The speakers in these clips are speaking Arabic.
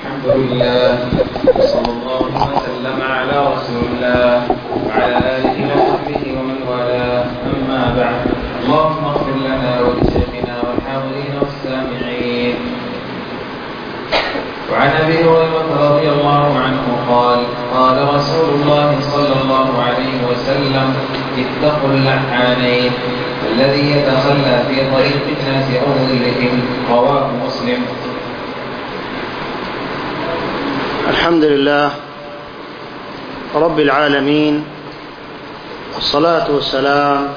الحمد لله صلى الله وسلم على رسول الله وعلى آله وصحبه ومن والاه، أما بعد. اللهم اغفر لنا ولشيخنا والحاضرين والسامعين. وعن أبي هريرة رضي الله عنه قال: قال رسول الله صلى الله عليه وسلم: اتقوا اللعانين، الذي يتخلى في طريق الناس أو ظلهم. رواه مسلم. الحمد لله رب العالمين، والصلاة والسلام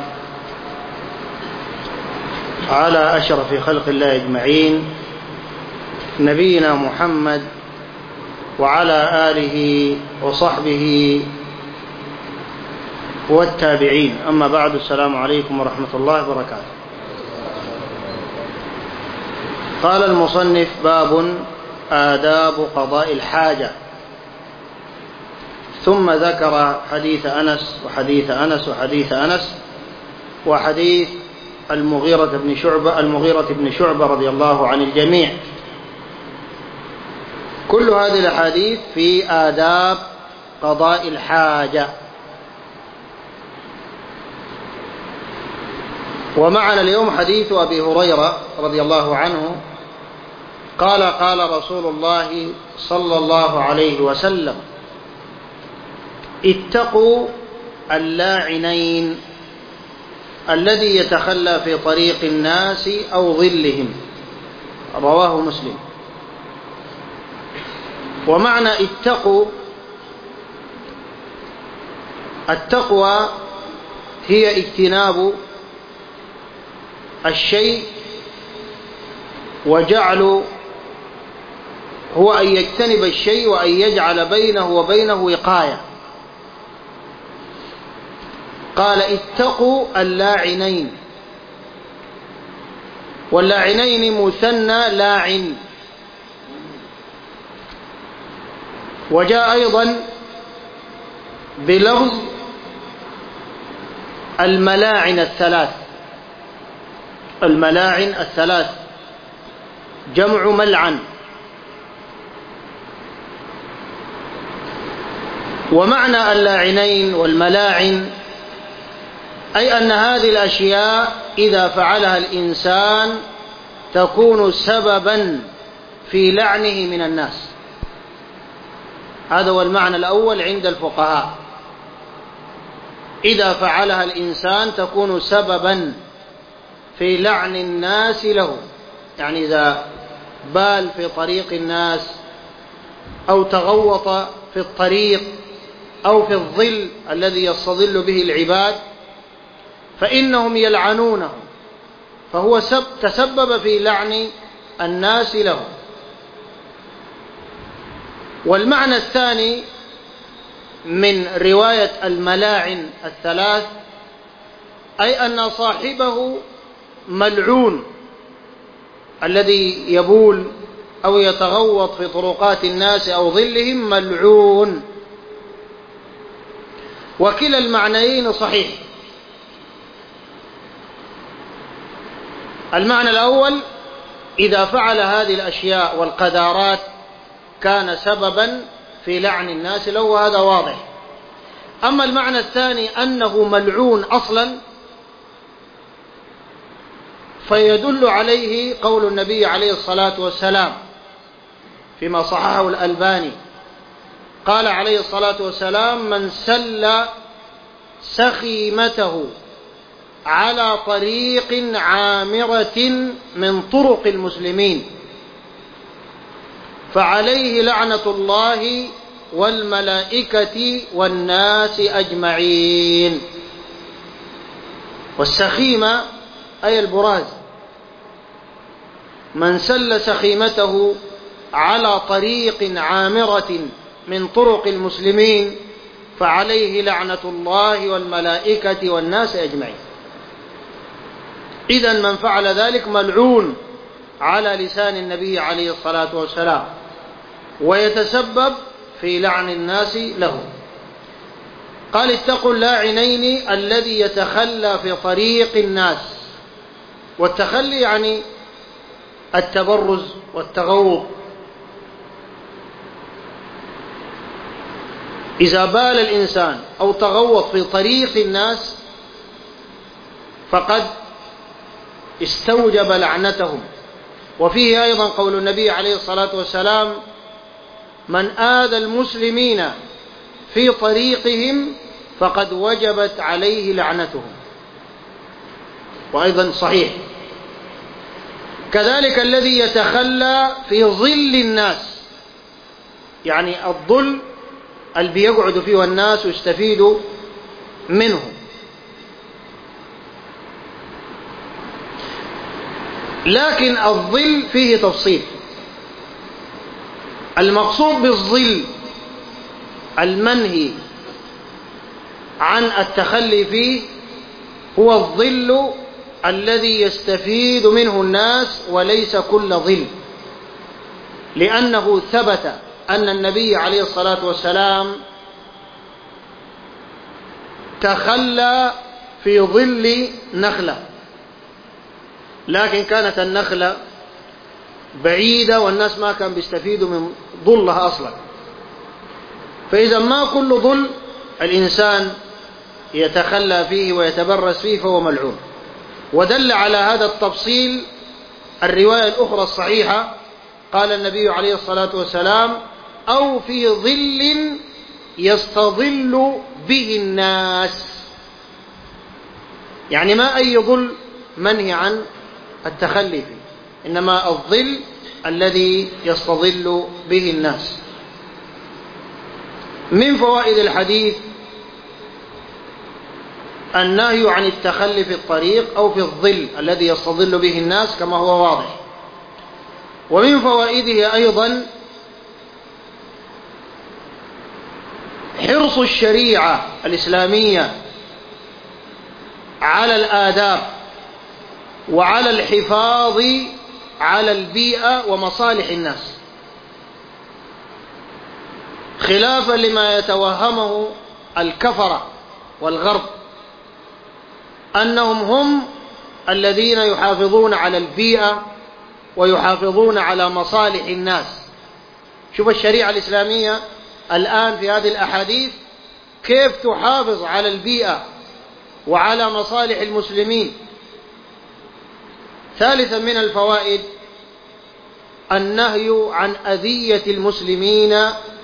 على أشرف خلق الله أجمعين، نبينا محمد وعلى آله وصحبه والتابعين. أما بعد، السلام عليكم ورحمة الله وبركاته. قال المصنف: باب آداب قضاء الحاجة. ثم ذكر حديث أنس وحديث أنس وحديث أنس وحديث المغيرة بن شعبة رضي الله عن الجميع. كل هذه الأحاديث في آداب قضاء الحاجة. ومعنا اليوم حديث أبي هريرة رضي الله عنه قال: قال رسول الله صلى الله عليه وسلم: اتقوا اللاعنين، الذي يتخلى في طريق الناس أو ظلهم. رواه مسلم. ومعنى اتقوا، التقوى هي اجتناب الشيء وجعل، هو أن يجتنب الشيء وأن يجعل بينه وبينه وقاية. قال: اتقوا اللاعنين. واللاعنين مثنى لاعن. وجاء أيضا بلفظ الملاعن الثلاث. الملاعن الثلاث جمع ملعن. ومعنى اللاعنين والملاعن أي أن هذه الأشياء إذا فعلها الإنسان تكون سببا في لعنه من الناس. هذا هو المعنى الأول عند الفقهاء. إذا فعلها الإنسان تكون سببا في لعن الناس له، يعني إذا بال في طريق الناس أو تغوط في الطريق أو في الظل الذي يستظل به العباد فإنهم يلعنونه، فهو تسبب في لعن الناس له. والمعنى الثاني من رواية الملاعن الثلاث أي أن صاحبه ملعون، الذي يبول أو يتغوط في طرقات الناس أو ظلهم ملعون. وكلا المعنيين صحيح. المعنى الأول: إذا فعل هذه الأشياء والقذارات كان سببا في لعن الناس له، وهذا واضح. أما المعنى الثاني أنه ملعون أصلا، فيدل عليه قول النبي عليه الصلاة والسلام فيما صححه الألباني، قال عليه الصلاة والسلام: من سل سخيمته على طريق عامرة من طرق المسلمين فعليه لعنة الله والملائكة والناس أجمعين. والسخيمة أي البراز. من سل سخيمته على طريق عامرة من طرق المسلمين فعليه لعنة الله والملائكة والناس أجمعين. إذن من فعل ذلك ملعون على لسان النبي عليه الصلاة والسلام، ويتسبب في لعن الناس له. قال: اتقوا اللاعنين، الذي يتخلى في طريق الناس. والتخلي يعني التبرز والتغوط إذا بال الإنسان أو تغوط في طريق الناس فقد استوجب لعنتهم. وفيه أيضا قول النبي عليه الصلاة والسلام: من آذى المسلمين في طريقهم فقد وجبت عليه لعنتهم. وأيضا صحيح. كذلك الذي يتخلى في ظل الناس، يعني الظل اللي بيقعد فيه الناس ويستفيدوا منه. لكن الظل فيه تفصيل. المقصود بالظل المنهي عن التخلي فيه هو الظل الذي يستفيد منه الناس وليس كل ظل، لأنه ثبت أن النبي عليه الصلاة والسلام تخلى في ظل نخلة، لكن كانت النخلة بعيدة والناس ما كان بيستفيدوا من ظلها أصلا. فإذا ما كل ظل الإنسان يتخلى فيه ويتبرز فيه فهو ملعون. ودل على هذا التفصيل الرواية الأخرى الصحيحة، قال النبي عليه الصلاة والسلام: أو في ظل يستظل به الناس. يعني ما أي ظل منهي عن التخلي فيه، إنما الظل الذي يستظل به الناس. من فوائد الحديث النهي عن التخلي في الطريق أو في الظل الذي يستظل به الناس كما هو واضح. ومن فوائده أيضا حرص الشريعة الإسلامية على الآداب وعلى الحفاظ على البيئة ومصالح الناس، خلافا لما يتوهمه الكفرة والغرب أنهم هم الذين يحافظون على البيئة ويحافظون على مصالح الناس. شوف الشريعة الإسلامية الآن في هذه الأحاديث كيف تحافظ على البيئة وعلى مصالح المسلمين. ثالثا من الفوائد النهي عن أذية المسلمين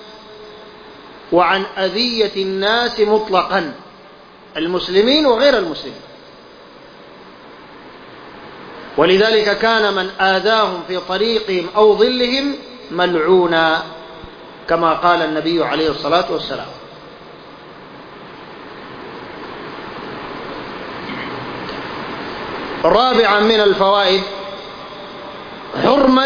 وعن أذية الناس مطلقا، المسلمين وغير المسلمين. ولذلك كان من آذاهم في طريقهم أو ظلهم ملعونا كما قال النبي عليه الصلاة والسلام. رابعا من الفوائد حرمة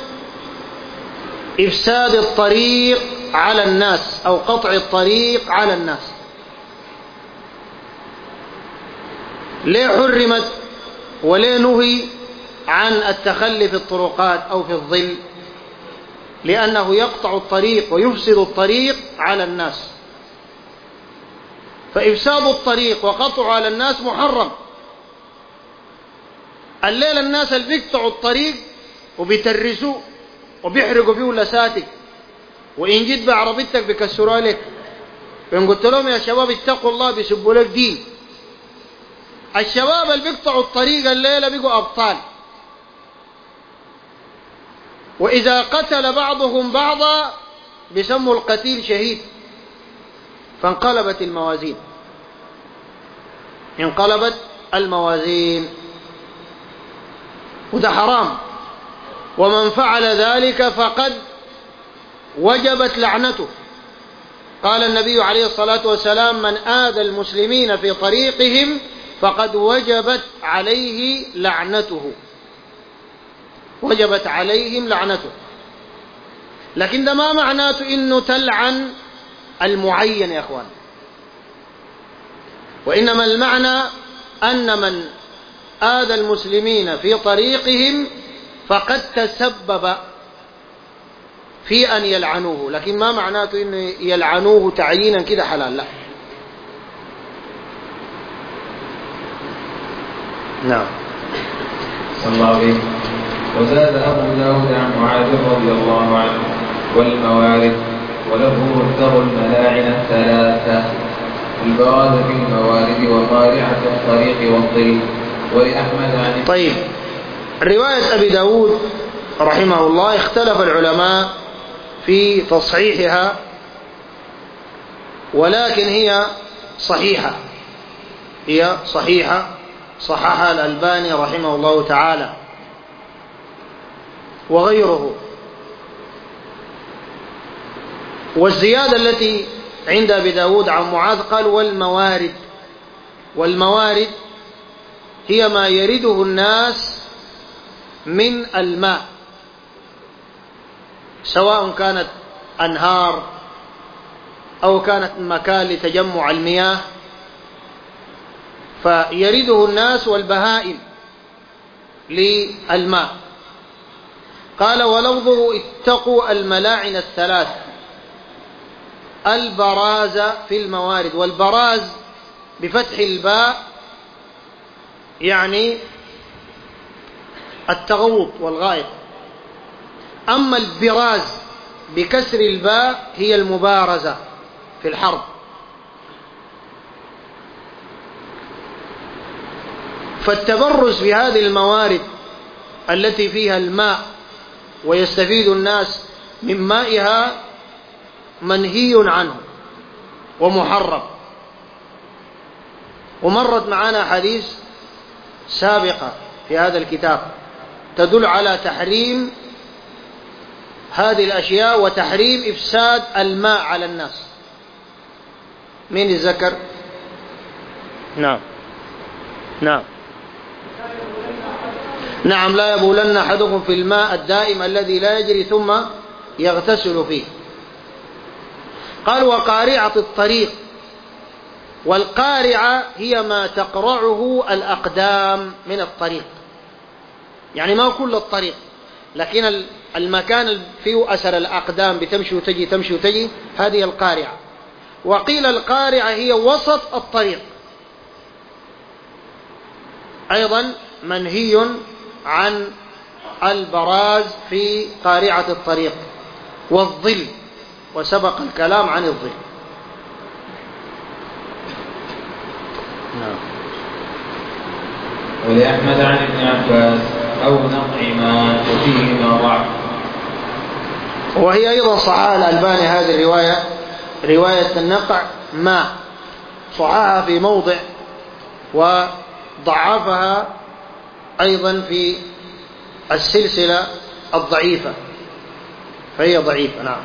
إفساد الطريق على الناس أو قطع الطريق على الناس. ليه حرمت وليه نهي عن التخلي في الطرقات أو في الظل؟ لأنه يقطع الطريق ويفسد الطريق على الناس. فإفساد الطريق وقطعه على الناس محرم. الليل الناس اللي بيقطعوا الطريق وبيترسوا وبيحرقوا فيه لساتك، وإن جيت بعربيتك بيكسروا لك، وإن قلت لهم يا شباب اتقوا الله بيسبوا لك دين. الشباب اللي بيقطعوا الطريق الليلة بيقوا أبطال. وإذا قتل بعضهم بعضا بيسموا القتيل شهيد. فانقلبت الموازين، انقلبت الموازين، وده حرام. ومن فعل ذلك فقد وجبت لعنته. قال النبي عليه الصلاة والسلام: من آذى المسلمين في طريقهم فقد وجبت عليه لعنته، وجبت عليهم لعنته. لكن ده ما معناته إنه تلعن المعين يا أخوان، وإنما المعنى أن من آذى المسلمين في طريقهم فقد تسبب في أن يلعنوه، لكن ما معناته إنه يلعنوه تعيينا كده حلال، لا. نعم. صلى الله عليه وسلم. وزاد أبو داود عن معاذ رضي الله عنه: والموارد وله اتقوا الملاعن الثلاثة: البراز في الموارد وقارعة الطريق والظل. ولأحمد عن طيب، رواية أبي داود رحمه الله اختلف العلماء في تصحيحها، ولكن هي صحيحة، صححها الألباني رحمه الله تعالى وغيره. والزيادة التي عند أبي داود عن معاذ قال: والموارد هي ما يرده الناس من الماء، سواء كانت أنهار أو كانت مكان لتجمع المياه، فيرده الناس والبهائم للماء. قال: ولفظه اتقوا الملاعن الثلاث: البراز في الموارد. والبراز بفتح الباء يعني التغوط والغائط، أما البراز بكسر الباء هي المبارزة في الحرب. فالتبرز في هذه الموارد التي فيها الماء ويستفيد الناس من مائها منهي عنه ومحرم. ومرت معنا حديث سابقة في هذا الكتاب تدل على تحريم هذه الأشياء وتحريم إفساد الماء على الناس. من الذكر؟ نعم، لا يبولن أحدكم في الماء الدائم الذي لا يجري ثم يغتسل فيه. قال: وقارعة الطريق. والقارعة هي ما تقرعه الأقدام من الطريق، يعني ما كل الطريق، لكن المكان فيه أثر الأقدام بتمشي وتجي، هذه القارعة. وقيل القارعة هي وسط الطريق، أيضا منهي عن البراز في قارعة الطريق. والظل، وسبق الكلام عن الظل. ولأحمد عن ابن عباس: أو نقع ما وفيهما ضعف. وهي أيضا صححها الألباني هذه الرواية، رواية النقع ما، صححها في موضع وضعفها أيضا في السلسلة الضعيفة، فهي ضعيفة. نعم.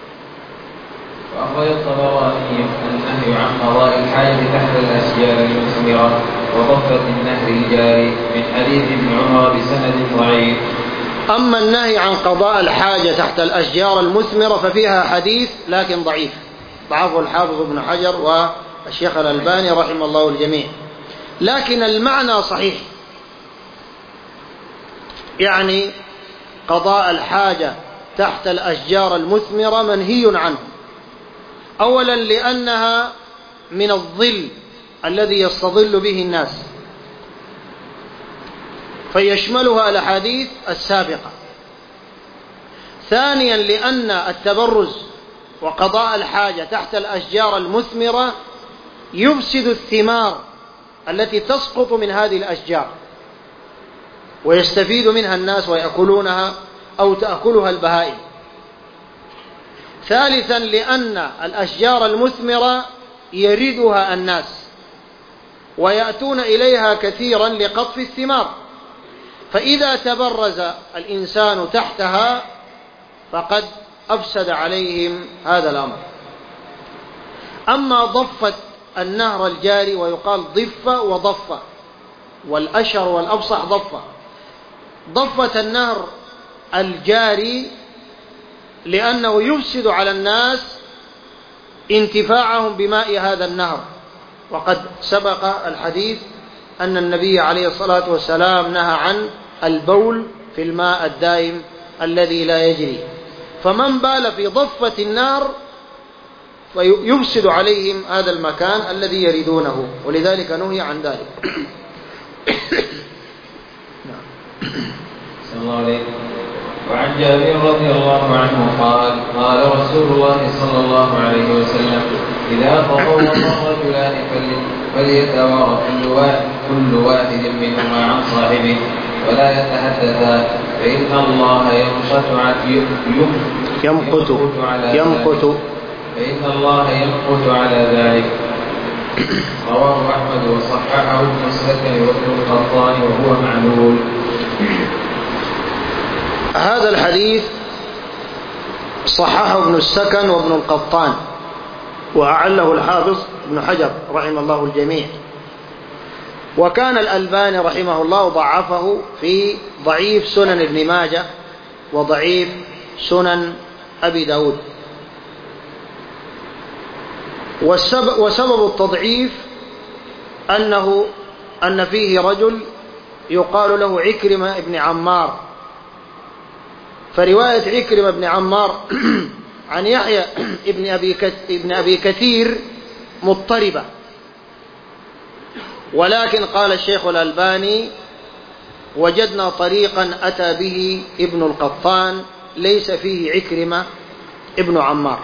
وأخرج الطبراني النهي عن قضاء الحاجة تحت الأشجار المثمرة وضفة النهر الجاري من حديث ابن عمر بسند ضعيف. أما النهي عن قضاء الحاجة تحت الأشجار المثمرة ففيها حديث لكن ضعيف، ضعفه الحافظ ابن حجر والشيخ الألباني رحمه الله الجميع، لكن المعنى صحيح، يعني قضاء الحاجة تحت الأشجار المثمرة منهي عنه، أولا لأنها من الظل الذي يستظل به الناس فيشملها الأحاديث السابقة. ثانيا لأن التبرز وقضاء الحاجة تحت الأشجار المثمرة يفسد الثمار التي تسقط من هذه الأشجار ويستفيد منها الناس ويأكلونها أو تأكلها البهائم. ثالثا لأن الأشجار المثمرة يردها الناس ويأتون إليها كثيرا لقطف الثمار، فإذا تبرز الإنسان تحتها فقد أفسد عليهم هذا الأمر. أما ضفة النهر الجاري، ويقال ضفة وضفة، والأشهر والأفصح ضفة النهر الجاري لأنه يفسد على الناس انتفاعهم بماء هذا النهر، وقد سبق الحديث أن النبي عليه الصلاة والسلام نهى عن البول في الماء الدائم الذي لا يجري، فمن بال في ضفة النهر فيفسد عليهم هذا المكان الذي يريدونه، ولذلك نهي عن ذلك. صلى الله عليه. وعن وعن جابر رضي الله عنه قال قال رسول الله صلى الله عليه وسلم إذا تطوق الرجلان فليتوارى كل واحد منهما عن صاحبه ولا يتحدثا فإن الله يمقت على ذلك. رواه أحمد وصححه ابن السكن وابن القطان وهو معلول. هذا الحديث صححه ابن السكن وابن القطان وأعله الحافظ ابن حجر رحمه الله الجميع، وكان الألباني رحمه الله ضعفه في ضعيف سنن ابن ماجه وضعيف سنن أبي داود. وسبب التضعيف أن فيه رجل يقال له عكرمة ابن عمار، فرواية عكرمة ابن عمار عن يحيى ابن أبي كثير مضطربة، ولكن قال الشيخ الألباني وجدنا طريقا أتى به ابن القطان ليس فيه عكرمة ابن عمار،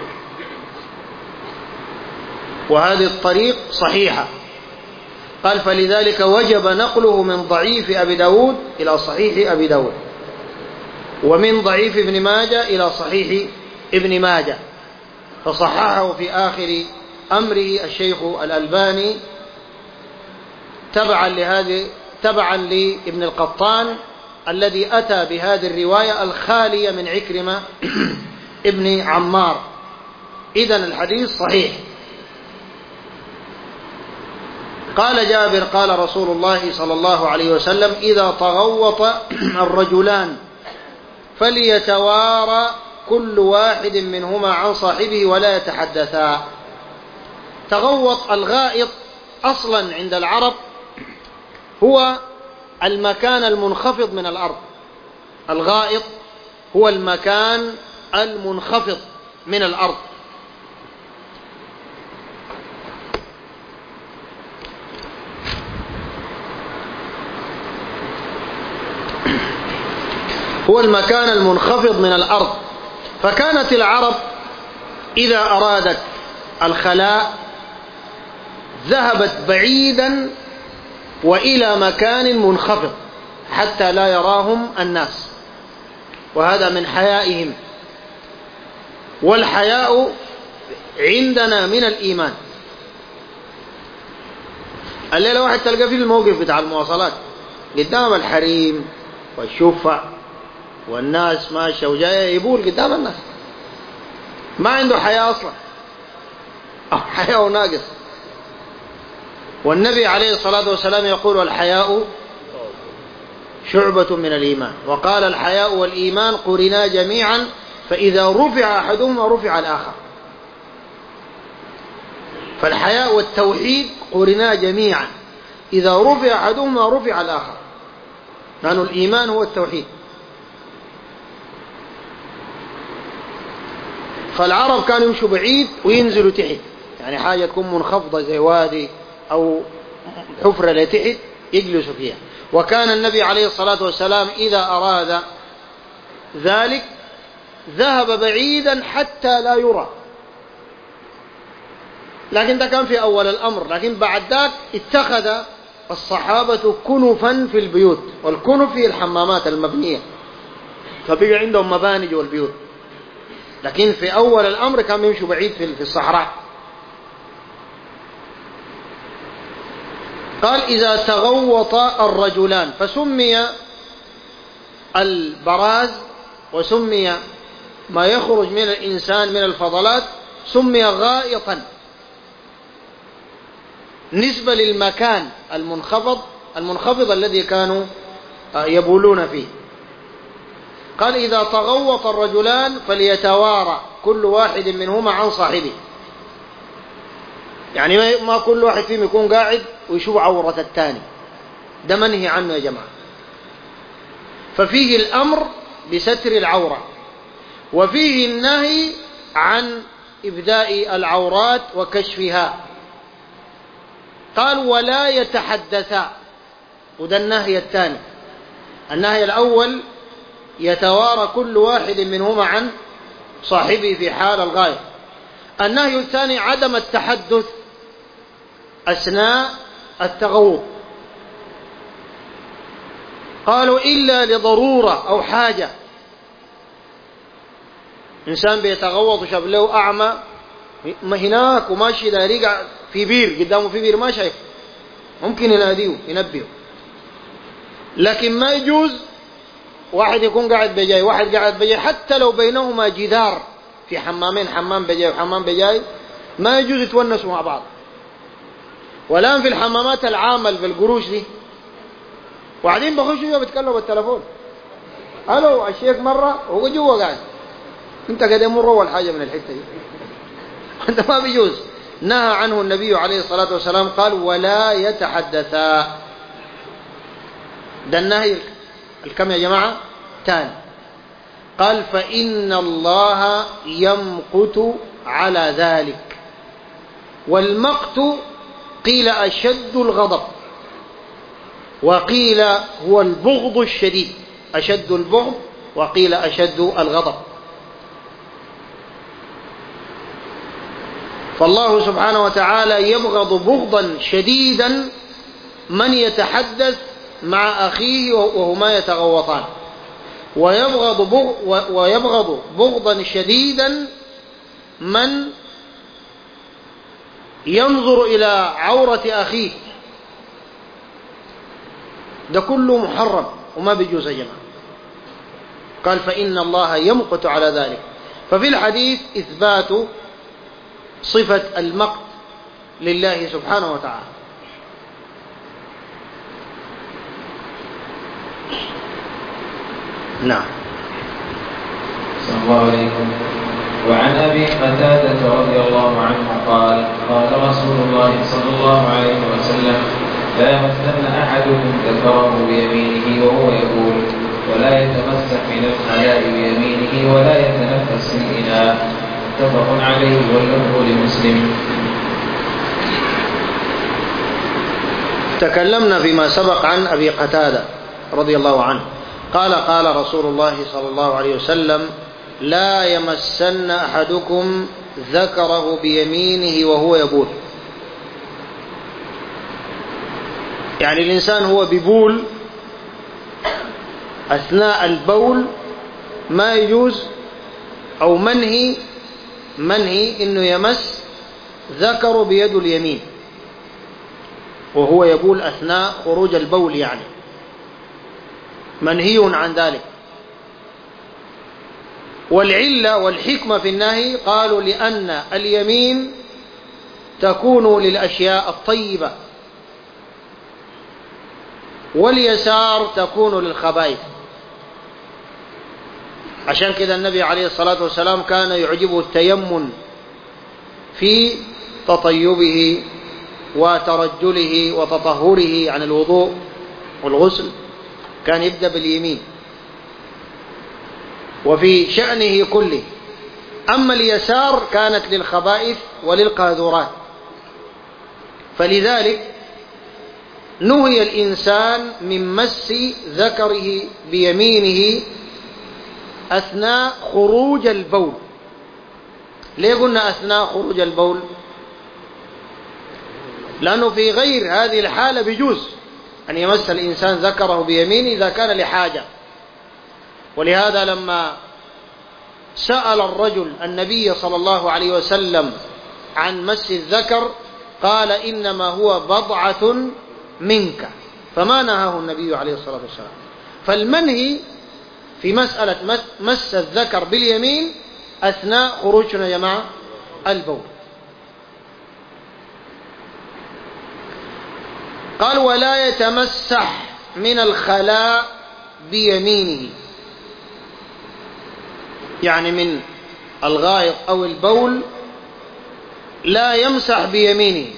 وهذه الطريق صحيحة. قال فلذلك وجب نقله من ضعيف أبي داود إلى صحيح أبي داود، ومن ضعيف ابن ماجه إلى صحيح ابن ماجه، فصححه في آخر أمره الشيخ الألباني تبعا لابن القطان الذي أتى بهذه الرواية الخالية من عكرمة ابن عمار. إذن الحديث صحيح. قال جابر قال رسول الله صلى الله عليه وسلم إذا تغوط الرجلان فليتوارى كل واحد منهما عن صاحبه ولا يتحدثا. تغوط الغائط أصلا عند العرب هو المكان المنخفض من الأرض. الغائط هو المكان المنخفض من الأرض. هو المكان المنخفض من الأرض. فكانت العرب إذا أرادت الخلاء ذهبت بعيدا وإلى مكان منخفض حتى لا يراهم الناس، وهذا من حيائهم، والحياء عندنا من الإيمان. الليلة واحد تلقى في الموقف بتاع المواصلات قدام الحريم والشفع والناس ماشية وجاية يبول قدام الناس، ما عنده حياء أصلا أو حياء ناقص. والنبي عليه الصلاة والسلام يقول الحياء شعبة من الإيمان، وقال الحياء والإيمان قرنا جميعا فإذا رفع أحدهما رفع الآخر. فالحياء والتوحيد قرنا جميعا، إذا رفع أحدهما رفع الآخر، لأن الإيمان هو التوحيد. فالعرب كانوا يمشوا بعيد وينزلوا تحت، يعني حاجة تكون منخفضة زي وادي أو حفرة لتحت يجلسوا فيها. وكان النبي عليه الصلاة والسلام إذا أراد ذلك ذهب بعيدا حتى لا يرى، لكن ده كان في أول الأمر. لكن بعد ذاك اتخذ الصحابة كنفا في البيوت، والكنف في الحمامات المبنية، فبقى عندهم مبانج والبيوت. لكن في أول الأمر كان يمشوا بعيد في الصحراء. قال إذا تغوط الرجلان، فسمي البراز وسمي ما يخرج من الإنسان من الفضلات سمي غائطا نسبة للمكان المنخفض الذي كانوا يبولون فيه. قال إذا تغوط الرجلان فليتوارى كل واحد منهما عن صاحبه، يعني ما كل واحد فيهم يكون قاعد ويشوف عورة الثاني، ده منهي عنه يا جماعة. ففيه الأمر بستر العورة، وفيه النهي عن إبداء العورات وكشفها. قال ولا يتحدثا، وده النهي الثاني. النهي الأول يتوارى كل واحد منهما عن صاحبه في حال الغائط. النهي الثاني عدم التحدث أثناء التغوط، قالوا إلا لضرورة أو حاجة. إنسان بيتغوط وشاف له أعمى هناك وماشي داري قاعد في بير قدامه، في بير ما شايف، ممكن يناديه ينبهه، لكن ما يجوز واحد يكون قاعد بجاي واحد قاعد بجاي، حتى لو بينهما جدار في حمامين، حمام بجاي وحمام بجاي، ما يجوز يتونسوا مع بعض. والآن في الحمامات العامة في القروش دي وبعدين بخشوا بيتكلموا بالتلفون، الو الشيخ مرة هو جوا قاعد، انت قاعد يمر اول حاجة من الحتة دي انت ما بيجوز. نهى عنه النبي عليه الصلاة والسلام، قال ولا يتحدثا. ده النهي الكم يا جماعة؟ تاني قال فإن الله يمقت على ذلك. والمقت قيل أشد الغضب، وقيل هو البغض الشديد، أشد البغض وقيل أشد الغضب. فالله سبحانه وتعالى يبغض بغضا شديدا من يتحدث مع أخيه وهما يتغوطان، ويبغض بغضا شديدا من ينظر إلى عورة أخيه. ده كله محرم وما بيجوز يا جماعة. قال فإن الله يمقت على ذلك. ففي الحديث إثبات صفة المقت لله سبحانه وتعالى. نعم. صلى الله عليكم. وعن أبي قتادة رضي الله عنه قال قال رسول الله صلى الله عليه وسلم لا يمسن أحدكم ذكره بيمينه وهو يقول، ولا يتمسح من الخلاء بيمينه، ولا يتنفس في الإناء. متفق عليه واللفظ لمسلم. تكلمنا فيما سبق عن أبي قتادة رضي الله عنه قال قال رسول الله صلى الله عليه وسلم لا يمسن أحدكم ذكره بيمينه وهو يبول. يعني الإنسان هو بيبول أثناء البول ما يجوز أو منهي إنه يمس ذكره بيد اليمين وهو يبول أثناء خروج البول، يعني منهي عن ذلك. والعلة والحكمة في النهي قالوا لأن اليمين تكون للأشياء الطيبة واليسار تكون للخبائث. عشان كذا النبي عليه الصلاة والسلام كان يعجبه التيمم في تطيبه وترجله وتطهره عن الوضوء والغسل، كان يبدأ باليمين وفي شأنه كله. أما اليسار كانت للخبائث وللقاذورات. فلذلك نهي الإنسان من مس ذكره بيمينه أثناء خروج البول. ليه قلنا أثناء خروج البول؟ لأنه في غير هذه الحالة بيجوز أن يمس الإنسان ذكره بيمينه إذا كان لحاجة. ولهذا لما سأل الرجل النبي صلى الله عليه وسلم عن مس الذكر قال إنما هو بضعة منك، فما نهاه النبي عليه الصلاة والسلام. فالمنهي في مسألة مس الذكر باليمين أثناء خروجنا يا جماعة البول. قال ولا يتمسح من الخلاء بيمينه، يعني من الغائط أو البول لا يمسح بيمينه،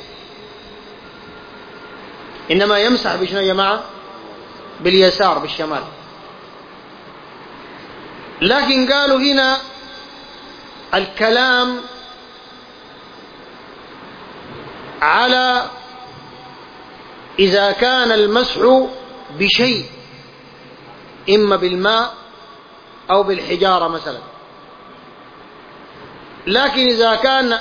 إنما يمسح بشنو يا جماعة؟ باليسار بالشمال. لكن قالوا هنا الكلام على إذا كان المسح بشيء إما بالماء أو بالحجارة مثلا. لكن إذا كان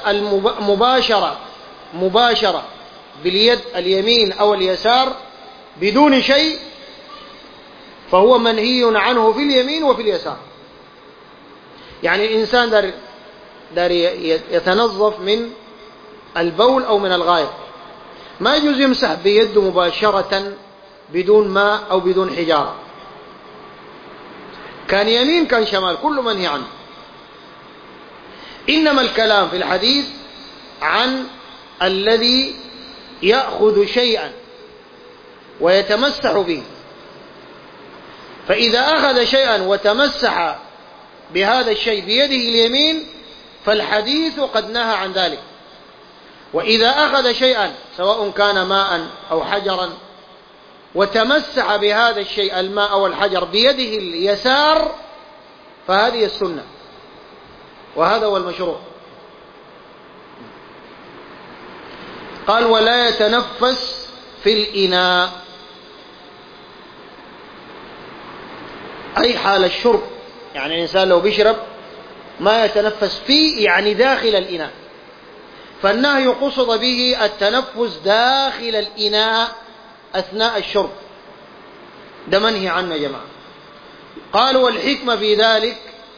مباشرة باليد اليمين أو اليسار بدون شيء فهو منهي عنه في اليمين وفي اليسار. يعني الإنسان دار يتنظف من البول أو من الغائط، ما يجوز يمسح بيده مباشرة بدون ماء أو بدون حجارة، كان يمين كان شمال كل منهي عنه. إنما الكلام في الحديث عن الذي يأخذ شيئا ويتمسح به، فإذا أخذ شيئا وتمسح بهذا الشيء بيده اليمين فالحديث قد نهى عن ذلك. وإذا أخذ شيئا سواء كان ماء أو حجرا وتمسح بهذا الشيء الماء أو الحجر بيده اليسار فهذه السنة، وهذا هو المشروع. قال ولا يتنفس في الإناء، أي حال الشرب، يعني الإنسان لو بيشرب ما يتنفس فيه يعني داخل الإناء، فالنهي قصد به التنفس داخل الإناء أثناء الشرب، ده منهي عنه يا جماعة. قالوا والحكمة في ذلك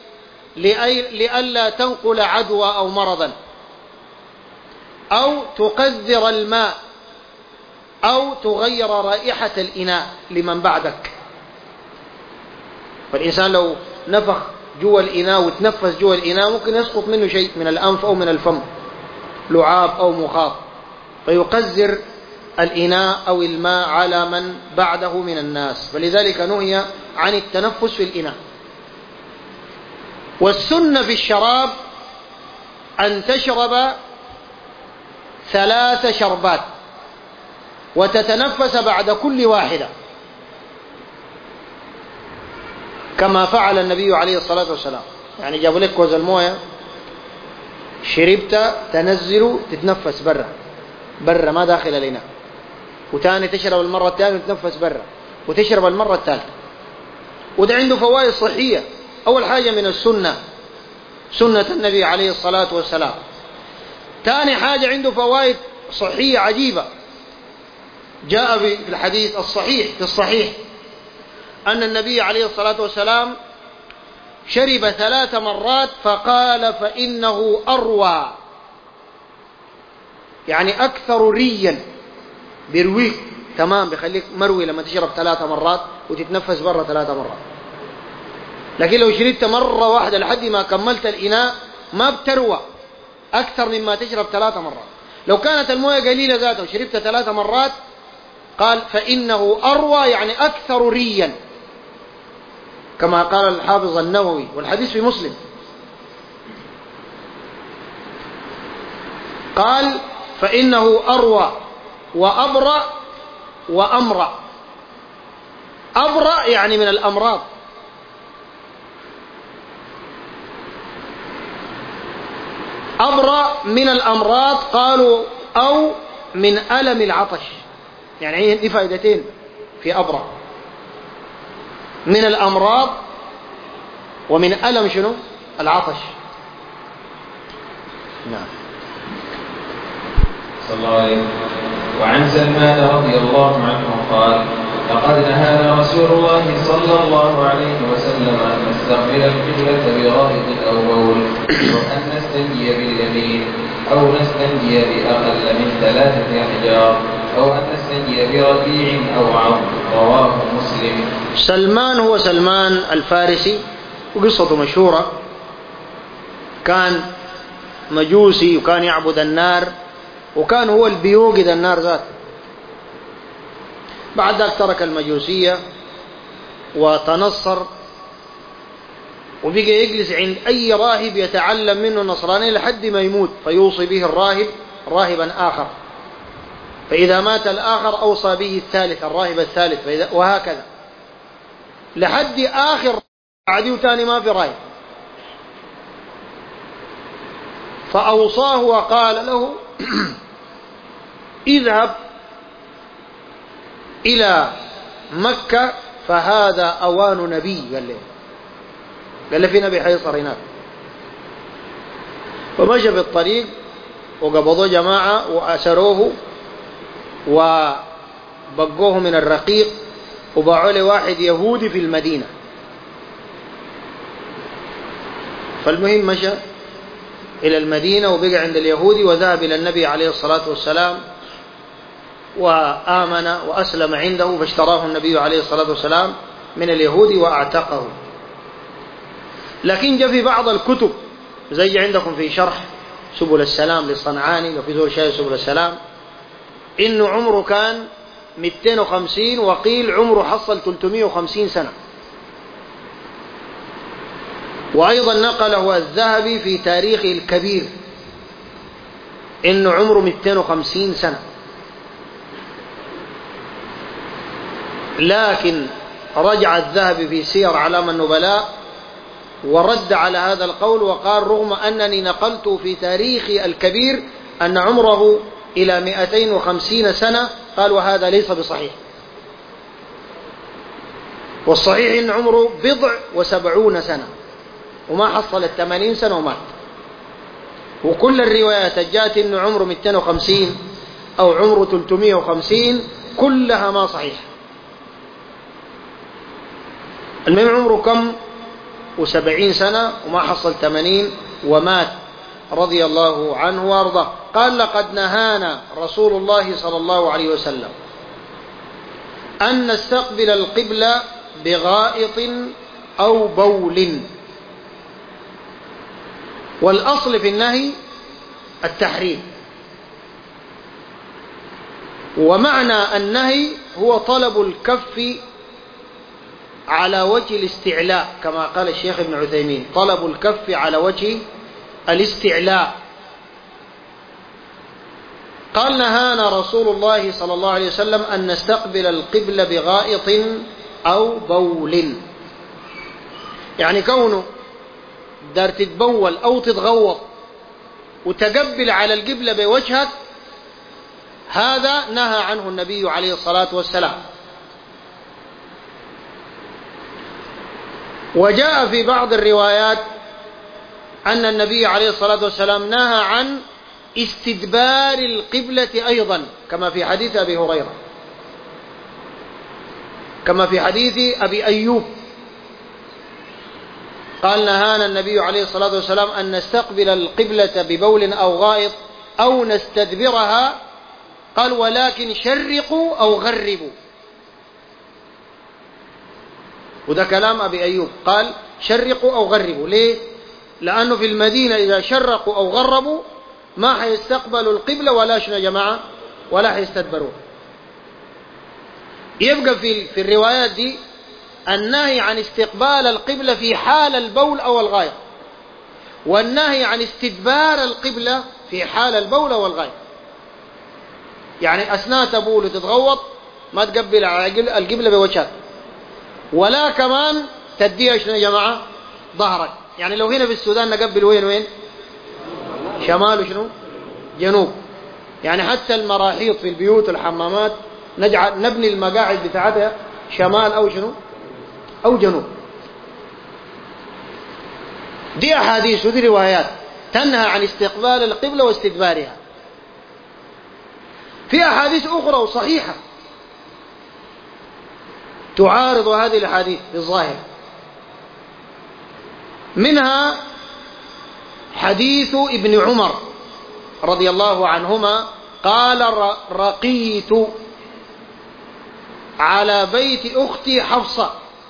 لئلا تنقل عدوى أو مرضا أو تقذر الماء أو تغير رائحة الإناء لمن بعدك. فالإنسان لو نفخ جوا الإناء وتنفس جوا الإناء ممكن يسقط منه شيء من الأنف أو من الفم، لعاب أو مخاط، فيقذر الإناء أو الماء على من بعده من الناس، فلذلك نهي عن التنفس في الإناء. والسنة في الشراب أن تشرب 3 شربات وتتنفس بعد كل واحدة كما فعل النبي عليه الصلاة والسلام. يعني جابوا لك كوز الموية، شربت تنزل تتنفس برا ما داخل الإناء، وتاني تشرب المرة الثانية وتتنفس برا، وتشرب المرة الثالثة. وده عنده فوائد صحية. أول حاجة من السنة، سنة النبي عليه الصلاة والسلام. ثاني حاجة عنده فوائد صحية عجيبة، جاء في الحديث الصحيح في الصحيح أن النبي عليه الصلاة والسلام شرب 3 مرات فقال فإنه أروى، يعني أكثر ريا، بيرويك تمام، بيخليك مروي لما تشرب 3 مرات وتتنفس برا 3 مرات. لكن لو شربت مرة واحدة لحد ما كملت الإناء ما بتروى أكثر مما تشرب 3 مرات. لو كانت الموية قليلة ذاته وشربت 3 مرات قال فإنه أروى، يعني أكثر ريا، كما قال الحافظ النووي، والحديث في مسلم. قال فإنه أروى وأبرأ وأمرأ. أبرأ يعني من الأمراض، أبرأ من الأمراض. قالوا أو من ألم العطش، يعني دي فائدتين في أبرأ، من الأمراض ومن ألم شنو؟ العطش. نعم. صلى الله عليه وسلم. وعن سلمان رضي الله عنه قال لقد نهانا رسول الله صلى الله عليه وسلم أن نستقبل القبلة برائض أو بول، وأن نستنجي باليمين، أو نستنجي بأقل من 3 أحجار، أو أن نستنجي بربيع أو عظم. رواه مسلم. سلمان هو سلمان الفارسي، وقصته مشهورة، كان مجوسي وكان يعبد النار، وكان هو اللي بيوقد النار ذاته. بعد ذلك ترك المجوسية وتنصر، وبقى يجلس عند أي راهب يتعلم منه النصرانية لحد ما يموت، فيوصي به الراهب راهبا آخر، فإذا مات الآخر أوصى به الثالث الراهب الثالث، وهكذا لحد آخر بعديه تاني ما في راهب. فأوصاه وقال له اذهب إلى مكة فهذا أوان نبي. قال له قال له في نبي حيصر هناك. فمشى بالطريق وقبضوه جماعة وأسروه وبقوه من الرقيق وباعوا له واحد يهودي في المدينة. فالمهم مشى إلى المدينة وبقى عند اليهودي وذهب إلى النبي عليه الصلاة والسلام وآمن وأسلم عنده، فاشتراه النبي عليه الصلاة والسلام من اليهودي وأعتقه. لكن جاء في بعض الكتب زي عندكم في شرح سبل السلام للصنعاني، لو في زول شايف سبل السلام، إنه عمره كان 250 وقيل عمره حصل 350 سنة. وأيضا نقله الذهبي في تاريخه الكبير إنه عمره 250 سنة. لكن رجع الذهبي في سير أعلام النبلاء ورد على هذا القول وقال رغم أنني نقلت في تاريخي الكبير أن عمره إلى 250 سنة، قال وهذا ليس بصحيح، والصحيح أن عمره 70 سنة وما حصل 80 سنة ومات. وكل الروايات جاءت أن عمره 250 أو عمره 350 كلها ما صحيح. المهم عمره كم؟ 70 سنة وما حصل 80 ومات رضي الله عنه وارضاه. قال لقد نهانا رسول الله صلى الله عليه وسلم أن نستقبل القبلة بغائط أو بول. والأصل في النهي التحريم، ومعنى النهي هو طلب الكف على وجه الاستعلاء كما قال الشيخ ابن عثيمين، طلب الكف على وجه الاستعلاء. قال نهانا رسول الله صلى الله عليه وسلم أن نستقبل القبلة بغائط أو بول، يعني كونه دار تتبول أو تتغوط وتقبل على القبلة بوجهك، هذا نهى عنه النبي عليه الصلاة والسلام. وجاء في بعض الروايات أن النبي عليه الصلاة والسلام نهى عن استدبار القبلة أيضا كما في حديث أبي هريرة، كما في حديث أبي أيوب قال نهانا النبي عليه الصلاة والسلام أن نستقبل القبلة ببول أو غائط أو نستدبرها، قال ولكن شرقوا أو غربوا. وده كلام أبي أيوب، قال شرقوا أو غربوا. ليه؟ لأنه في المدينة إذا شرقوا أو غربوا ما حيستقبلوا القبلة ولا شنو يا جماعة ولا حيستدبروها. يبقى في الروايات دي النهي عن استقبال القبلة في حال البول أو الغائط، والنهي عن استدبار القبلة في حال البول أو الغائط. يعني أثناء تبول وتتغوط ما تقبل على القبلة بوجهك، ولا كمان تديها شنو يا جماعة ظهرك. يعني لو هنا في السودان نقبل وين شمال وشنو جنوب. يعني حتى المراحيض في البيوت والحمامات نبني المقاعد بتاعتها شمال أو شنو أو جنوب. دي أحاديث ودي روايات تنهى عن استقبال القبلة واستدبارها. في أحاديث أخرى وصحيحة تعارض هذه الأحاديث بالظاهر، منها حديث ابن عمر رضي الله عنهما قال رقيت على بيت أختي حفصة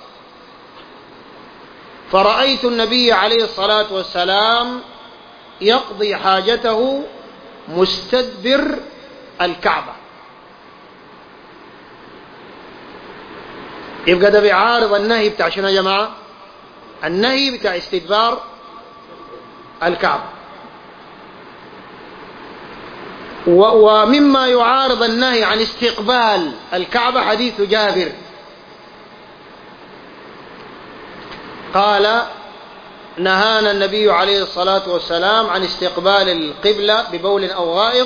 فرأيت النبي عليه الصلاة والسلام يقضي حاجته مستدبر الكعبة. يبقى ده بيعارض النهي بتاع شنو يا جماعة؟ النهي بتاع استدبار الكعبة. ومما يعارض النهي عن استقبال الكعبة حديث جابر قال نهانا النبي عليه الصلاة والسلام عن استقبال القبلة ببول أو غائط،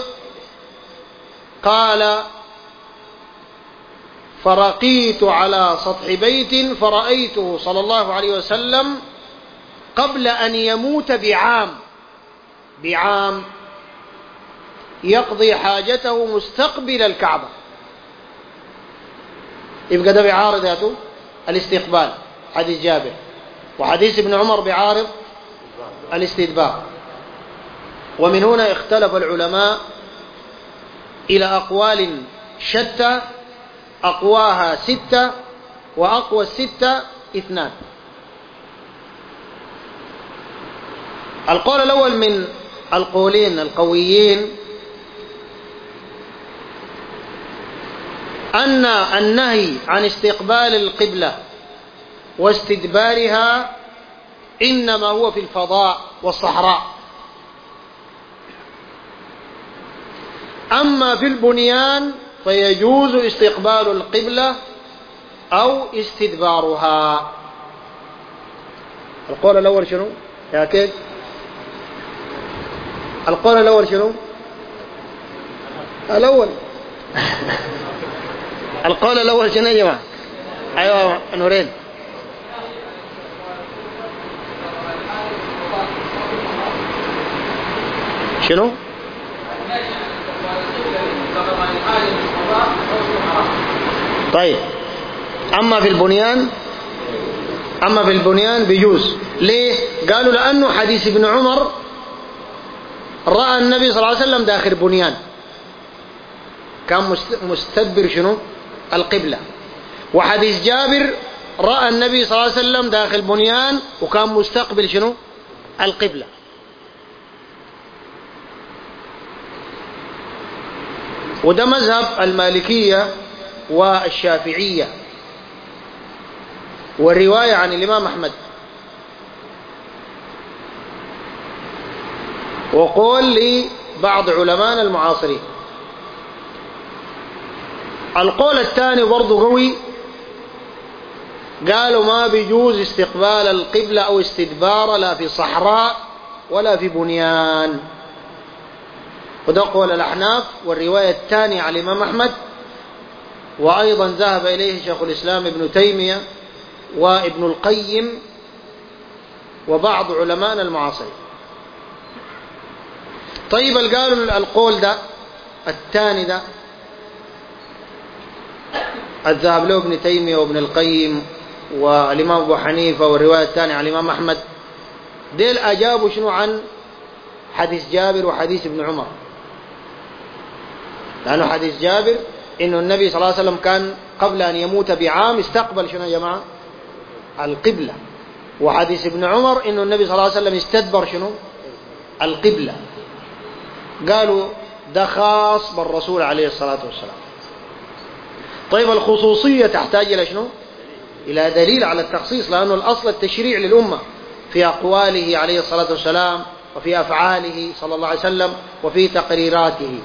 قال فرقيت على سطح بيت فرأيته صلى الله عليه وسلم قبل أن يموت بعام يقضي حاجته مستقبل الكعبة، يبقى ده بعارض ذاته الاستقبال، حديث جابر، وحديث ابن عمر بعارض الاستدبار. ومن هنا اختلف العلماء إلى أقوال شتى، أقواها 6 وأقوى 6 2. القول الأول من القولين القويين أن النهي عن استقبال القبلة واستدبارها إنما هو في الفضاء والصحراء، أما في البنيان فيجوز استقبال القبلة أو استدبارها. القول الأول شنو يا كيف؟ القول الأول شنو؟ الأول القول الأول شنو يا جماعة؟ أيوة نورين. شنو؟ طيب أما في البنيان بيجوز. ليه؟ قالوا لأنه حديث ابن عمر رأى النبي صلى الله عليه وسلم داخل بنيان، كان مستدبر شنو؟ القبلة. وحديث جابر رأى النبي صلى الله عليه وسلم داخل بنيان وكان مستقبل شنو؟ القبلة. وده مذهب المالكية والشافعية، والرواية عن الإمام أحمد، وقول لبعض علماء المعاصرين. القول الثاني برضو قوي، قالوا ما بيجوز استقبال القبلة أو استدبار لا في صحراء ولا في بنيان، وده قول الأحناف والرواية الثانية على الإمام أحمد، وأيضا ذهب إليه شيخ الإسلام ابن تيمية وابن القيم وبعض علماء المعاصرين. طيب قالوا القول ده الثاني ده الذهب له ابن تيمية وابن القيم والإمام أبو حنيفة والرواية الثانية على الإمام أحمد، ديل أجابوا شنو عن حديث جابر وحديث ابن عمر، لأنه حديث جابر إنه النبي صلى الله عليه وسلم كان قبل أن يموت بعام استقبل شنو يا جماعة؟ القبلة. وحديث ابن عمر إنه النبي صلى الله عليه وسلم استدبر شنو؟ القبلة. قالوا ده خاص بالرسول عليه الصلاة والسلام. طيب الخصوصية تحتاج إلى شنو؟ إلى دليل على التخصيص، لأنه الأصل التشريع للأمة في أقواله عليه الصلاة والسلام وفي أفعاله صلى الله عليه وسلم وفي تقريراته.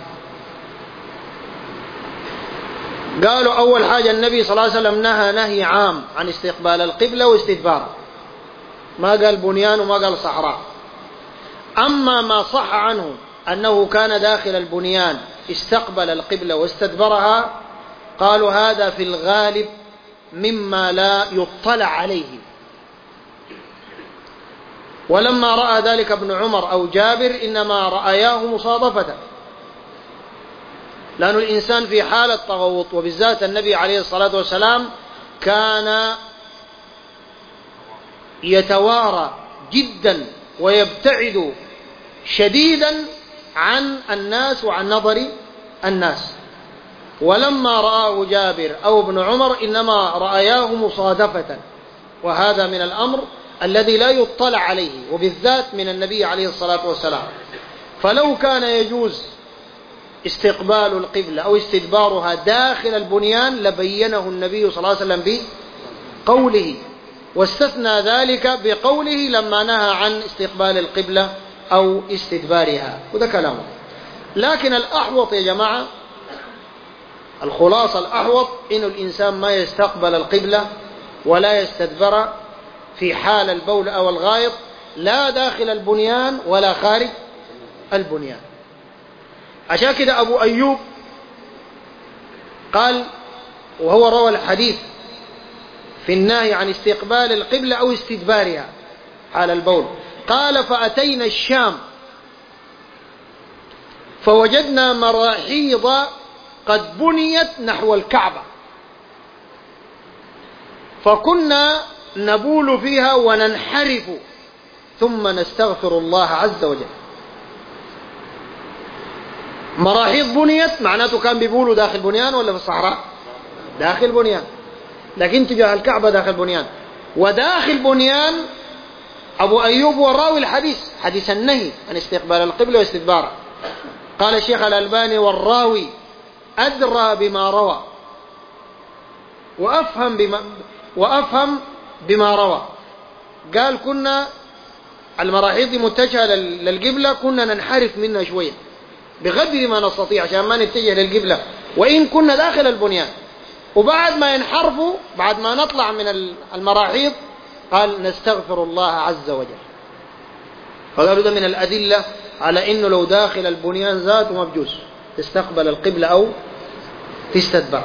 قالوا أول حاجة النبي صلى الله عليه وسلم نهي عام عن استقبال القبلة واستدبارها، ما قال بنيان وما قال صحراء. أما ما صح عنه أنه كان داخل البنيان استقبل القبلة واستدبرها، قالوا هذا في الغالب مما لا يطلع عليه، ولما رأى ذلك ابن عمر أو جابر إنما رأياه مصادفة، لأن الإنسان في حالة تغوط، وبالذات النبي عليه الصلاة والسلام كان يتوارى جدا ويبتعد شديدا عن الناس وعن نظر الناس، ولما رآه جابر أو ابن عمر إنما رأياه مصادفة، وهذا من الأمر الذي لا يطلع عليه وبالذات من النبي عليه الصلاة والسلام. فلو كان يجوز استقبال القبلة أو استدبارها داخل البنيان لبينه النبي صلى الله عليه وسلم بقوله، واستثنى ذلك بقوله لما نهى عن استقبال القبلة أو استدبارها، وده كلامه. لكن الأحوط يا جماعة، الخلاصة الأحوط إنه الإنسان ما يستقبل القبلة ولا يستدبر في حال البول أو الغائط، لا داخل البنيان ولا خارج البنيان. عشان كده أبو أيوب قال، وهو روى الحديث في النهي عن استقبال القبلة أو استدبارها، حال البول. قال فأتينا الشام فوجدنا مراحيض قد بنيت نحو الكعبة، فكنا نبول فيها وننحرف ثم نستغفر الله عز وجل. مراحيض بنيت معناته كان بيبولوا داخل بنيان ولا في الصحراء؟ داخل بنيان، لكن تجاه الكعبة داخل بنيان. وداخل بنيان أبو أيوب وراوي الحديث، حديث النهي عن استقبال القبلة واستدبارها. قال الشيخ الألباني والراوي أدرى بما روى وأفهم بما روى. قال كنا المراحيض متجهة للقبلة، كنا ننحرف منها شوية بقدر ما نستطيع عشان ما نتجه للقبلة وإن كنا داخل البنيان. وبعد ما ينحرفوا، بعد ما نطلع من المراحيض، قال نستغفر الله عز وجل. فقالوا ده من الأدلة على إنه لو داخل البنيان ذاته ما بجوز تستقبل القبلة أو تستدبر.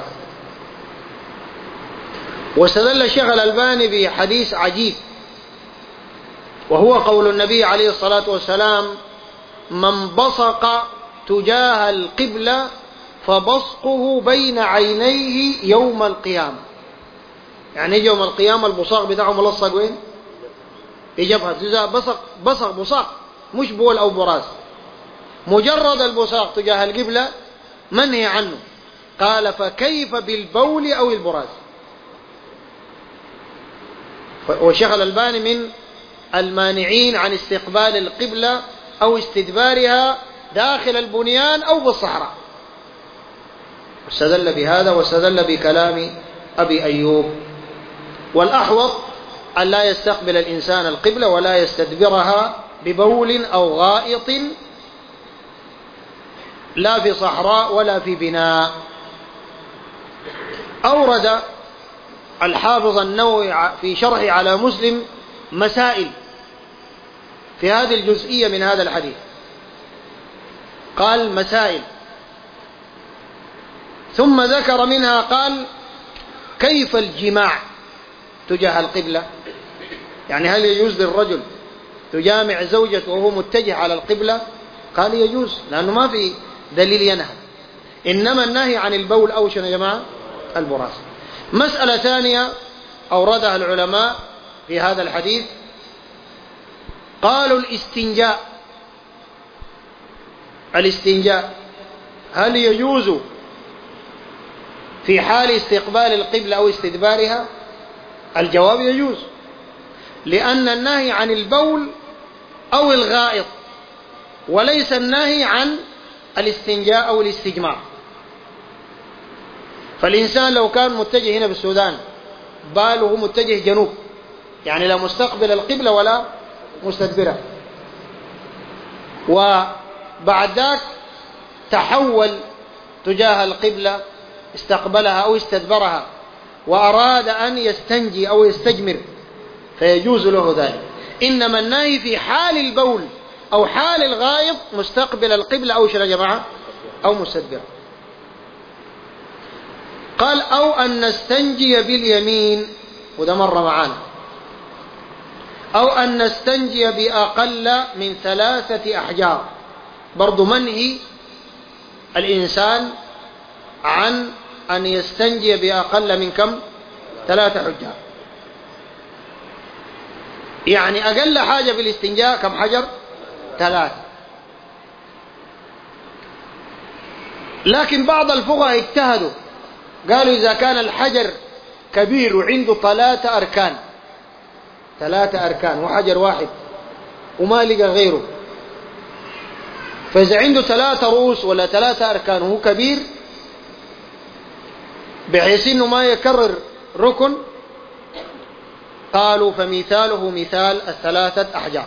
واستدل الشيخ الألباني بحديث عجيب، وهو قول النبي عليه الصلاة والسلام: من بصق تجاه القبلة فبصقه بين عينيه يوم القيامة. يعني يوم القيامة البصاق بتاعه ملصق وين؟ في جبهة. بصق مش بول أو براز، مجرد البصاق تجاه القبلة منهي عنه. قال فكيف بالبول أو البراز؟ والشيخ الألباني من المانعين عن استقبال القبلة أو استدبارها داخل البنيان أو بالصحراء. واستدل بهذا واستدل بكلام أبي أيوب. والأحوط أن لا يستقبل الإنسان القبلة ولا يستدبرها ببول أو غائط، لا في صحراء ولا في بناء. أورد الحافظ النووي في شرحه على مسلم مسائل في هذه الجزئية من هذا الحديث. قال مسائل، ثم ذكر منها قال كيف الجماع تجاه القبلة؟ يعني هل يجوز للرجل تجامع زوجته وهو متجه على القبلة؟ قال يجوز، لأنه ما في دليل ينهى، إنما النهي عن البول أو شنو يا جماعة؟ البراز. مسألة ثانية أوردها العلماء في هذا الحديث، قالوا الاستنجاء هل يجوز في حال استقبال القبلة أو استدبارها؟ الجواب يجوز، لأن النهي عن البول أو الغائط، وليس النهي عن الاستنجاء أو الاستجمار. فالإنسان لو كان متجه هنا بالسودان باله متجه جنوب، يعني لا مستقبل القبلة ولا مستدبرها، وبعد ذاك تحول تجاه القبلة استقبلها أو استدبرها وأراد أن يستنجي أو يستجمر فيجوز له ذلك. إنما النهي في حال البول أو حال الغائط مستقبل القبلة أو شنو يا جماعة؟ أو مستدبرها. قال أو أن نستنجي باليمين، وده مر معانا، أو أن نستنجي بأقل من 3 أحجار، برضو منهي الإنسان عن أن يستنجي بأقل من كم؟ 3 حجار. يعني أقل حاجة في الاستنجاء كم حجر؟ 3. لكن بعض الفقهاء اجتهدوا، قالوا إذا كان الحجر كبير وعنده 3 أركان، 3 أركان وحجر واحد وما لقى غيره، فإذا عنده 3 رؤوس ولا 3 أركان وهو كبير بحيث إنه ما يكرر ركن، قالوا فمثاله مثال 3 أحجار.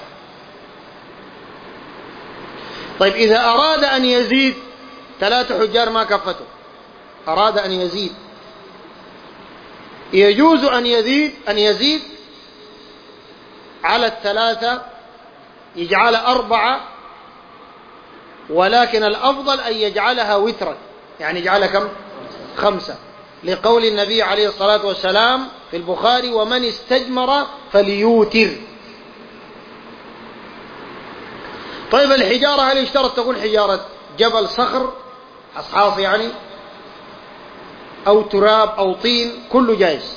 طيب إذا أراد أن يزيد 3 حجار ما كفته، أراد أن يزيد، يجوز أن يزيد على 3، يجعل 4، ولكن الأفضل أن يجعلها وترا، يعني يجعلها كم؟ 5، لقول النبي عليه الصلاة والسلام في البخاري: ومن استجمر فليوتر. طيب الحجارة هل يشترط تكون حجارة جبل صخر حصحاص يعني، أو تراب أو طين؟ كله جائز.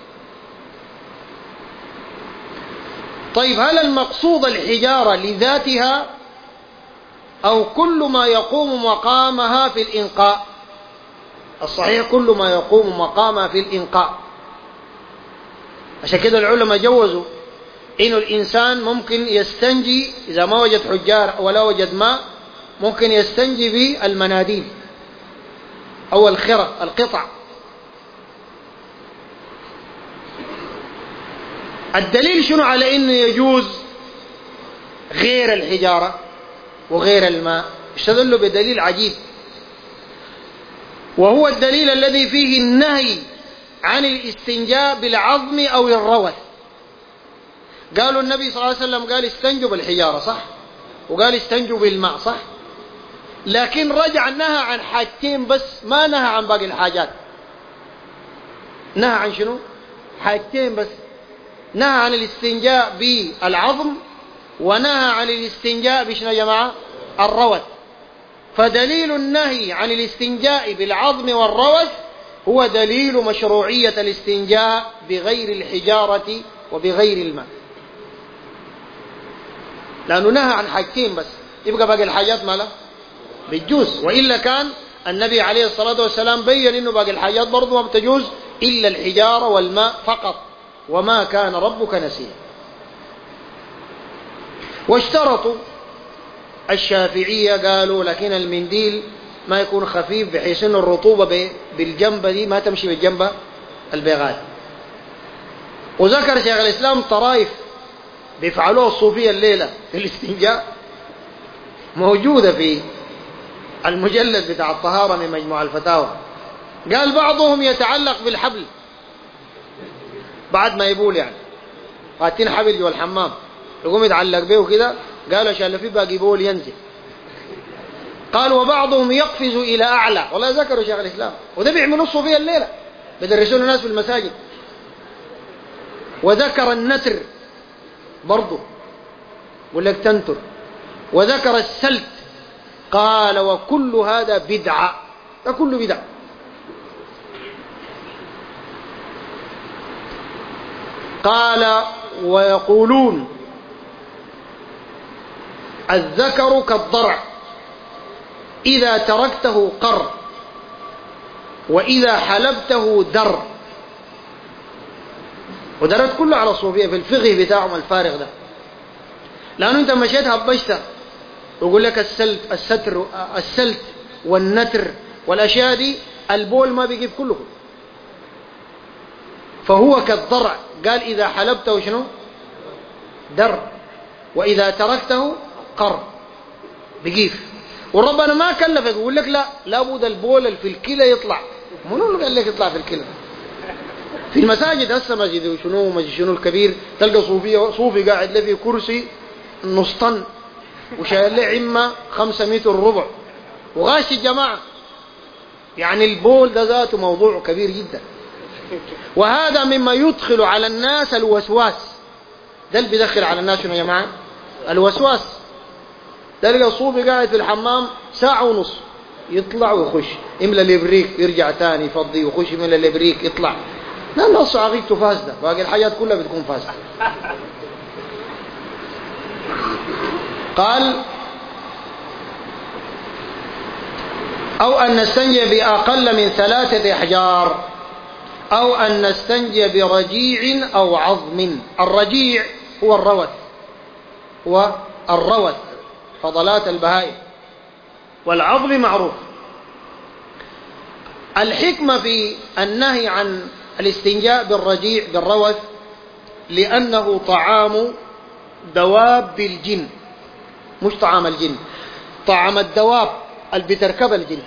طيب هل المقصود الحجارة لذاتها أو كل ما يقوم مقامها في الإنقاء؟ الصحيح كل ما يقوم مقامها في الإنقاء. عشان كده العلماء جوزوا إنه الإنسان ممكن يستنجي إذا ما وجد حجار ولا وجد ماء، ممكن يستنجي بالمناديل أو الخرق القطع. الدليل شنو على إنه يجوز غير الحجارة وغير الماء؟ استدلوا بدليل عجيب، وهو الدليل الذي فيه النهي عن الاستنجاء بالعظم أو الروث. قالوا النبي صلى الله عليه وسلم قال استنجوا بالحجارة صح، وقال استنجوا بالماء صح، لكن رجع نهى عن حاجتين بس، ما نهى عن باقي الحاجات. نهى عن شنو؟ حاجتين بس، نهى عن الاستنجاء بالعظم ونهى عن الاستنجاء بشنو يا جماعة؟ الروث. فدليل النهي عن الاستنجاء بالعظم والروث هو دليل مشروعية الاستنجاء بغير الحجارة وبغير الماء، لأنه نهى عن حاجتين بس، يبقى باقي الحاجات ماله بالجوز. وإلا كان النبي عليه الصلاة والسلام بيّن إنه باقي الحاجات برضو ما بتجوز إلا الحجارة والماء فقط، وما كان ربك نسيا. واشترطوا الشافعية قالوا لكن المنديل ما يكون خفيف بحيث إنه الرطوبة بالجنبة دي ما تمشي بالجنبة البيغات. وذكر شيخ الإسلام طرائف بيفعلوها الصوفية الليلة في الاستنجاء، موجودة في المجلد بتاع الطهارة من مجموع الفتاوى. قال بعضهم يتعلق بالحبل بعد ما يبول، يعني قاتين حبل جوا الحمام يقوم يتعلق به كده، قالوا عشان في باقي بول ينزل. قال وبعضهم يقفز إلى أعلى، والله ذكروا شيخ الإسلام، وده بيعملوا الصوفية الليلة بدرسون الناس في المساجد. وذكر النتر برضه يقول لك تنتر، وذكر السلت، قال وكل هذا بدعة، ده كله بدعة. قال ويقولون الذكر كالضرع إذا تركته قر وإذا حلبته در. ودرت كله على الصوفية في الفقه بتاعهم الفارغ ده، لأنه أنت مشيت هبشتها ويقول لك السلت والنتر والأشياء دي البول ما بيجيب كله، فهو كالضرع. قال إذا حلبته شنو؟ در، وإذا تركته قر بيجيف. وربنا ما كلفك يقول لك لا لابد البول في الكلى يطلع. منو اللي قال لك يطلع في الكلى؟ في المساجد هسه مسجد شنو مسجد شنو الكبير تلقى صوفي قاعد له في كرسي نص طن وشايل له عمه 5 متر ربع وغاش الجماعه. يعني البول ده ذاته موضوع كبير جدا، وهذا مما يدخل على الناس الوسواس. ده اللي بيدخل على الناس شنو يا جماعه؟ الوسواس. تلقى الصوفي قاعد في الحمام ساعه ونص يطلع ويخش، يملى الابريق يرجع تاني يفضي ويخش، يملى الابريق يطلع. لا نص عقيدته فاسده، باقي الحاجات كلها بتكون فاسده. قال أو أن نستنجي بأقل من 3 أحجار، أو أن نستنجي برجيع أو عظم. الرجيع هو الروث فضلات البهائم، والعظم معروف. الحكمة في النهي عن الاستنجاء بالرجيع بالروث لأنه طعام دواب الجن، مش طعام الجن، طعام الدواب اللي بتركب الجن،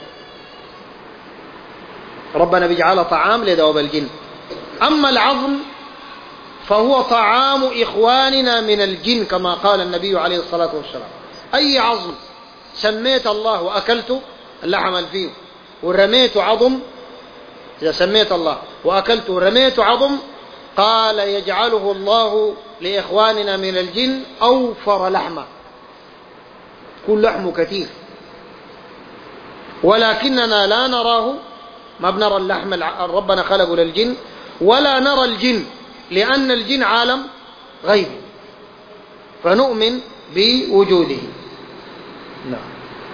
ربنا بيجعله طعام لدواب الجن. أما العظم فهو طعام إخواننا من الجن كما قال النبي عليه الصلاة والسلام. أي عظم سميت الله وأكلته اللحم فيه ورميت عظم، إذا سميت الله وأكلته ورميت عظم، قال يجعله الله لإخواننا من الجن أوفر لحمة، يكون لحمه كثير، ولكننا لا نراه، ما بنرى اللحم ربنا خلقه للجن، ولا نرى الجن لأن الجن عالم غيبي، فنؤمن بوجوده. نعم.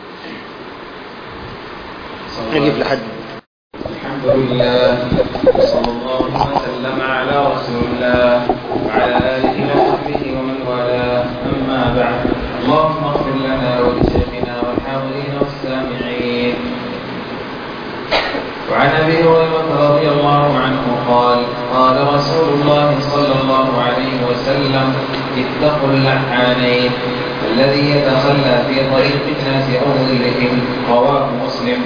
نجيب لحد. الحمد لله وصلى الله وسلم على رسول الله وعلى آله وصحبه ومن والاه، أما بعد. اللهم اغفر لنا ولشيخنا والحاضرين والسامعين. وعن أبي هريرة رضي الله عنه قال: قال رسول الله صلى الله عليه وسلم: اتقوا اللعانين، الذي يتخلى في طريق الناس أو ظلهم. رواه مسلم.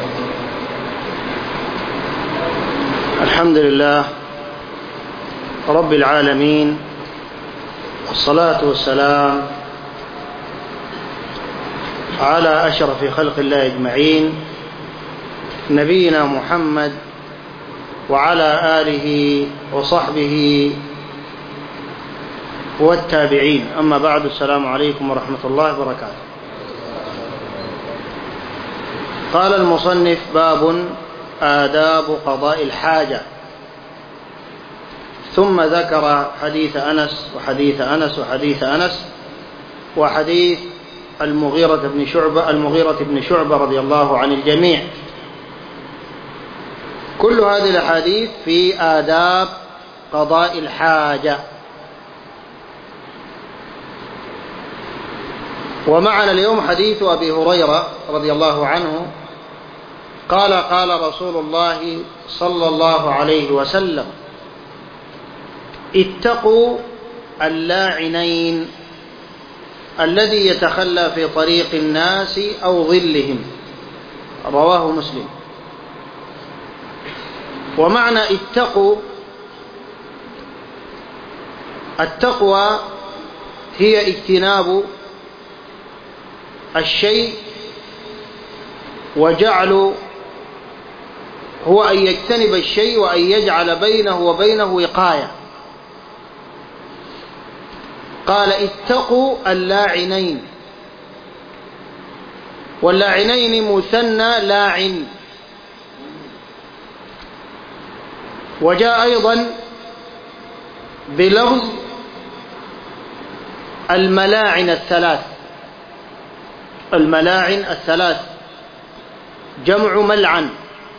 الحمد لله رب العالمين، والصلاة والسلام على أشرف خلق الله أجمعين، نبينا محمد وعلى آله وصحبه والتابعين. أما بعد، السلام عليكم ورحمة الله وبركاته. قال المصنف: باب آداب قضاء الحاجة. ثم ذكر حديث أنس وحديث أنس وحديث أنس وحديث المغيرة بن شعبة رضي الله عن الجميع. كل هذه الأحاديث في آداب قضاء الحاجة. ومعنا اليوم حديث أبي هريرة رضي الله عنه قال: قال رسول الله صلى الله عليه وسلم: اتقوا اللاعنين، الذي يتخلى في طريق الناس أو ظلهم. رواه مسلم. ومعنى اتقوا، التقوى هي اجتناب الشيء، وجعل هو أن يجتنب الشيء وأن يجعل بينه وبينه وقاية. قال: اتقوا اللاعنين، واللاعنين مثنى لاعن. وجاء أيضا بلفظ الملاعن الثلاث، الملاعن الثلاث جمع ملعن.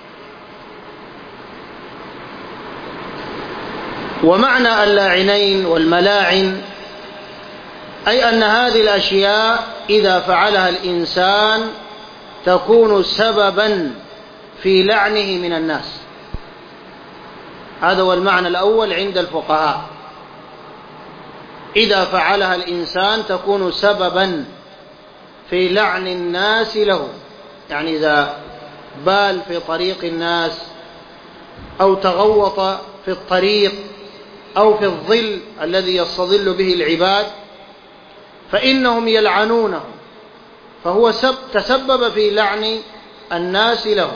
ومعنى اللاعنين والملاعن أي أن هذه الأشياء إذا فعلها الإنسان تكون سببا في لعنه من الناس. هذا هو المعنى الأول عند الفقهاء. إذا فعلها الإنسان تكون سببا في لعن الناس له، يعني إذا بال في طريق الناس أو تغوط في الطريق أو في الظل الذي يستظل به العباد فإنهم يلعنونه، فهو تسبب في لعن الناس له.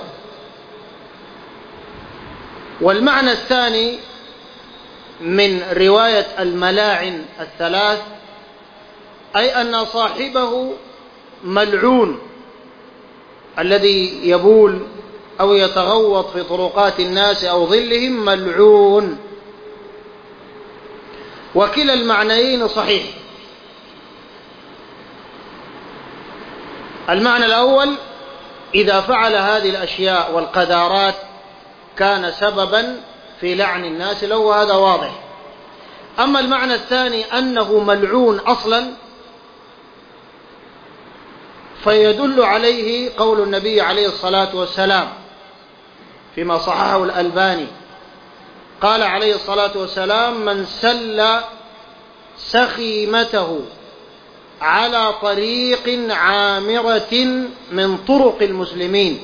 والمعنى الثاني من رواية الملاعن الثلاث أي أن صاحبه ملعون، الذي يبول أو يتغوط في طرقات الناس أو ظلهم ملعون. وكلا المعنيين صحيح. المعنى الأول: إذا فعل هذه الأشياء والقذارات كان سببا في لعن الناس له، وهذا واضح. أما المعنى الثاني أنه ملعون أصلا، فيدل عليه قول النبي عليه الصلاة والسلام فيما صححه الألباني، قال عليه الصلاة والسلام: من سل سخيمته على طريق عامرة من طرق المسلمين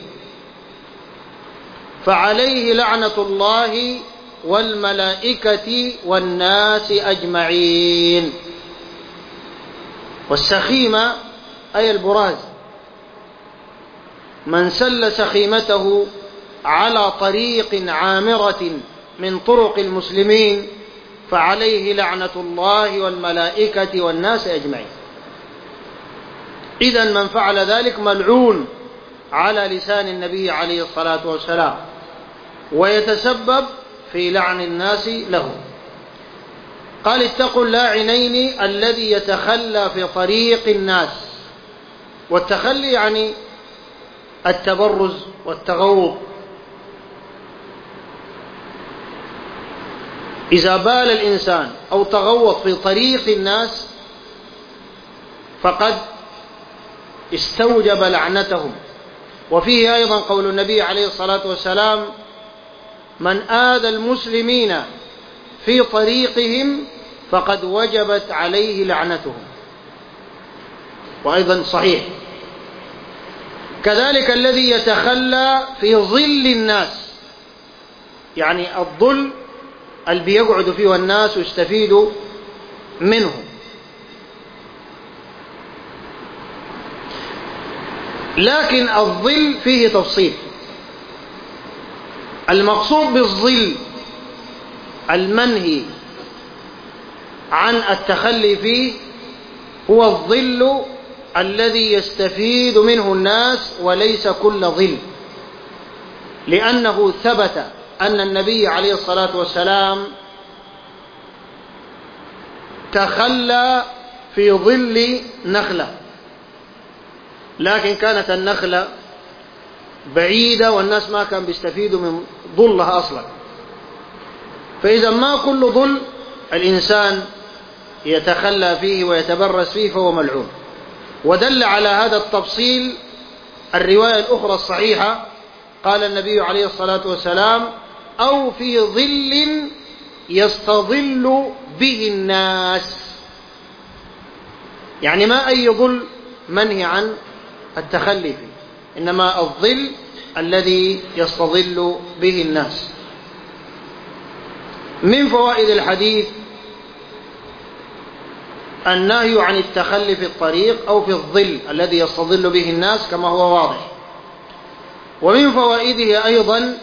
فعليه لعنة الله والملائكة والناس أجمعين. والسخيمة أي البراز. من سل سخيمته على طريق عامرة من طرق المسلمين فعليه لعنة الله والملائكة والناس أجمعين. إذن من فعل ذلك ملعون على لسان النبي عليه الصلاة والسلام، ويتسبب في لعن الناس له. قال: اتقوا اللاعنين الذي يتخلى في طريق الناس. والتخلي يعني التبرز والتغوط. إذا بال الإنسان أو تغوط في طريق الناس فقد استوجب لعنتهم. وفيه أيضا قول النبي عليه الصلاة والسلام: من آذى المسلمين في طريقهم فقد وجبت عليه لعنتهم. وأيضا صحيح. كذلك الذي يتخلى في ظل الناس، يعني الظل اللي بيقعد فيه الناس ويستفيدوا منه. لكن الظل فيه تفصيل. المقصود بالظل المنهي عن التخلي فيه هو الظل الذي يستفيد منه الناس، وليس كل ظل، لأنه ثبت أن النبي عليه الصلاة والسلام تخلى في ظل نخلة، لكن كانت النخلة بعيدة والناس ما كانوا بيستفيدوا من ظلها أصلا. فإذا ما كل ظل الإنسان يتخلى فيه ويتبرز فيه فهو ملعون. ودل على هذا التفصيل الرواية الأخرى الصحيحة، قال النبي عليه الصلاة والسلام: أو في ظل يستظل به الناس. يعني ما أي ظل منهي عن التخلي فيه، إنما الظل الذي يستظل به الناس. من فوائد الحديث النهي عن التخلي في الطريق أو في الظل الذي يستظل به الناس كما هو واضح. ومن فوائده أيضا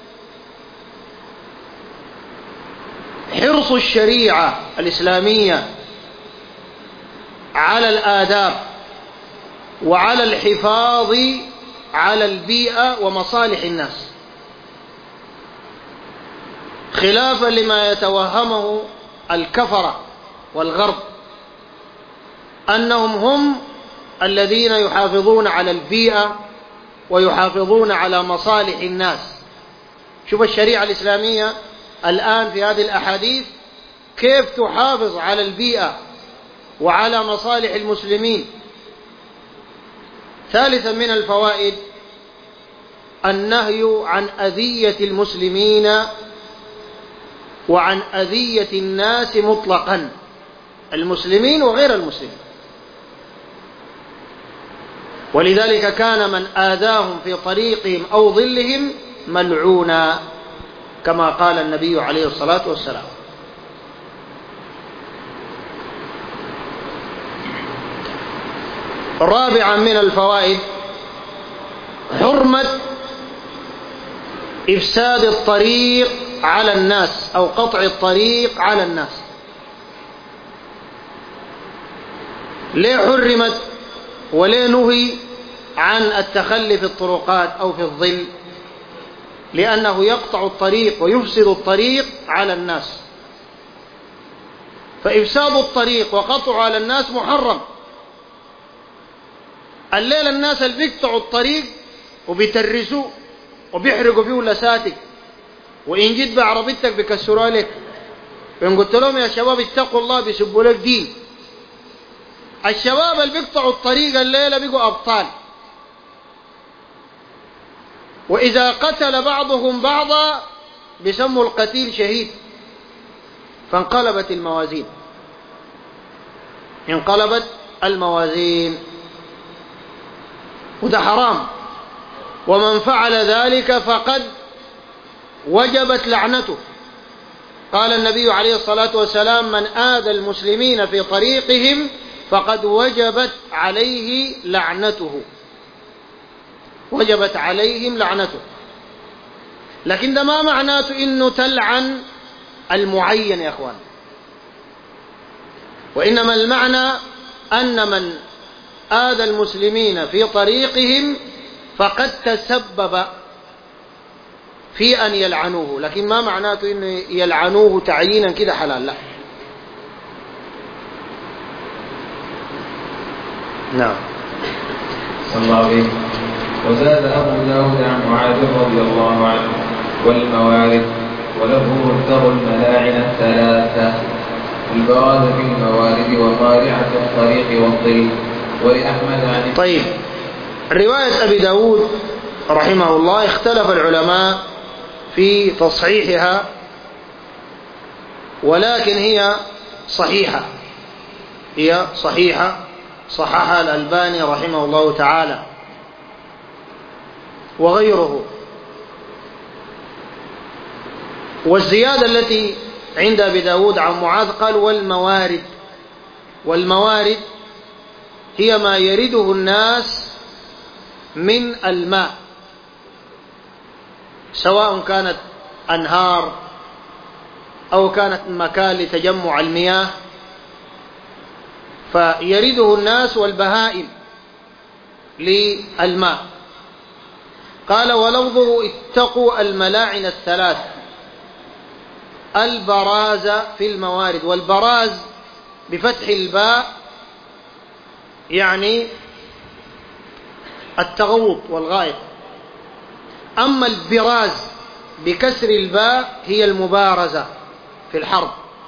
حرص الشريعة الإسلامية على الآداب وعلى الحفاظ على البيئة ومصالح الناس، خلافا لما يتوهمه الكفرة والغرب أنهم هم الذين يحافظون على البيئة ويحافظون على مصالح الناس. شوف الشريعة الإسلامية الآن في هذه الأحاديث كيف تحافظ على البيئة وعلى مصالح المسلمين. ثالثا من الفوائد النهي عن أذية المسلمين وعن أذية الناس مطلقا، المسلمين وغير المسلمين. ولذلك كان من آذاهم في طريقهم أو ظلهم ملعونا كما قال النبي عليه الصلاة والسلام. رابعا من الفوائد حرمة إفساد الطريق على الناس أو قطع الطريق على الناس. ليه حرمت وليه نهي عن التخلي في الطرقات أو في الظل؟ لأنه يقطع الطريق ويفسد الطريق على الناس. فإفساد الطريق وقطعه على الناس محرم. الليل الناس اللي بيقطعوا الطريق وبيترسوا وبيحرقوا فيه لساتك، وإن جيت بعربيتك بيكسروا لك، وإن قلت لهم يا شباب اتقوا الله بيسبوا لك دين. الشباب اللي بيقطعوا الطريق الليلة بيقوا أبطال. وإذا قتل بعضهم بعضا بيسموا القتيل شهيد. فانقلبت الموازين، انقلبت الموازين، وده حرام. ومن فعل ذلك فقد وجبت لعنته. قال النبي عليه الصلاة والسلام: من آذى المسلمين في طريقهم فقد وجبت عليه لعنته، وجبت عليهم لعنته. لكن ده ما معناته إنه تلعن المعين يا أخوان، وإنما المعنى أن من آذى المسلمين في طريقهم فقد تسبب في أن يلعنوه، لكن ما معناته أن يلعنوه تعيينا كده حلال، لا. نعم. صلى الله عليه. وزاد أبو داود عن معاذ رضي الله عنه والموارد، وله ابتغوا الملاعن الثلاثة: البراز في الموارد وقارعة الطريق والظل. ولأحمد عن طيب، رواية أبي داود رحمه الله اختلف العلماء في تصحيحها، ولكن هي صحيحة، صححها الألباني رحمه الله تعالى وغيره. والزيادة التي عند أبي داود عن معاذ قال والموارد هي ما يرده الناس من الماء، سواء كانت أنهار أو كانت مكان لتجمع المياه، فيرده الناس والبهائم للماء. قال: ولفظه اتقوا الملاعن الثلاث، البراز في الموارد. والبراز بفتح الباء يعني التغوط والغائط، أما البراز بكسر الباء هي المبارزة في الحرب.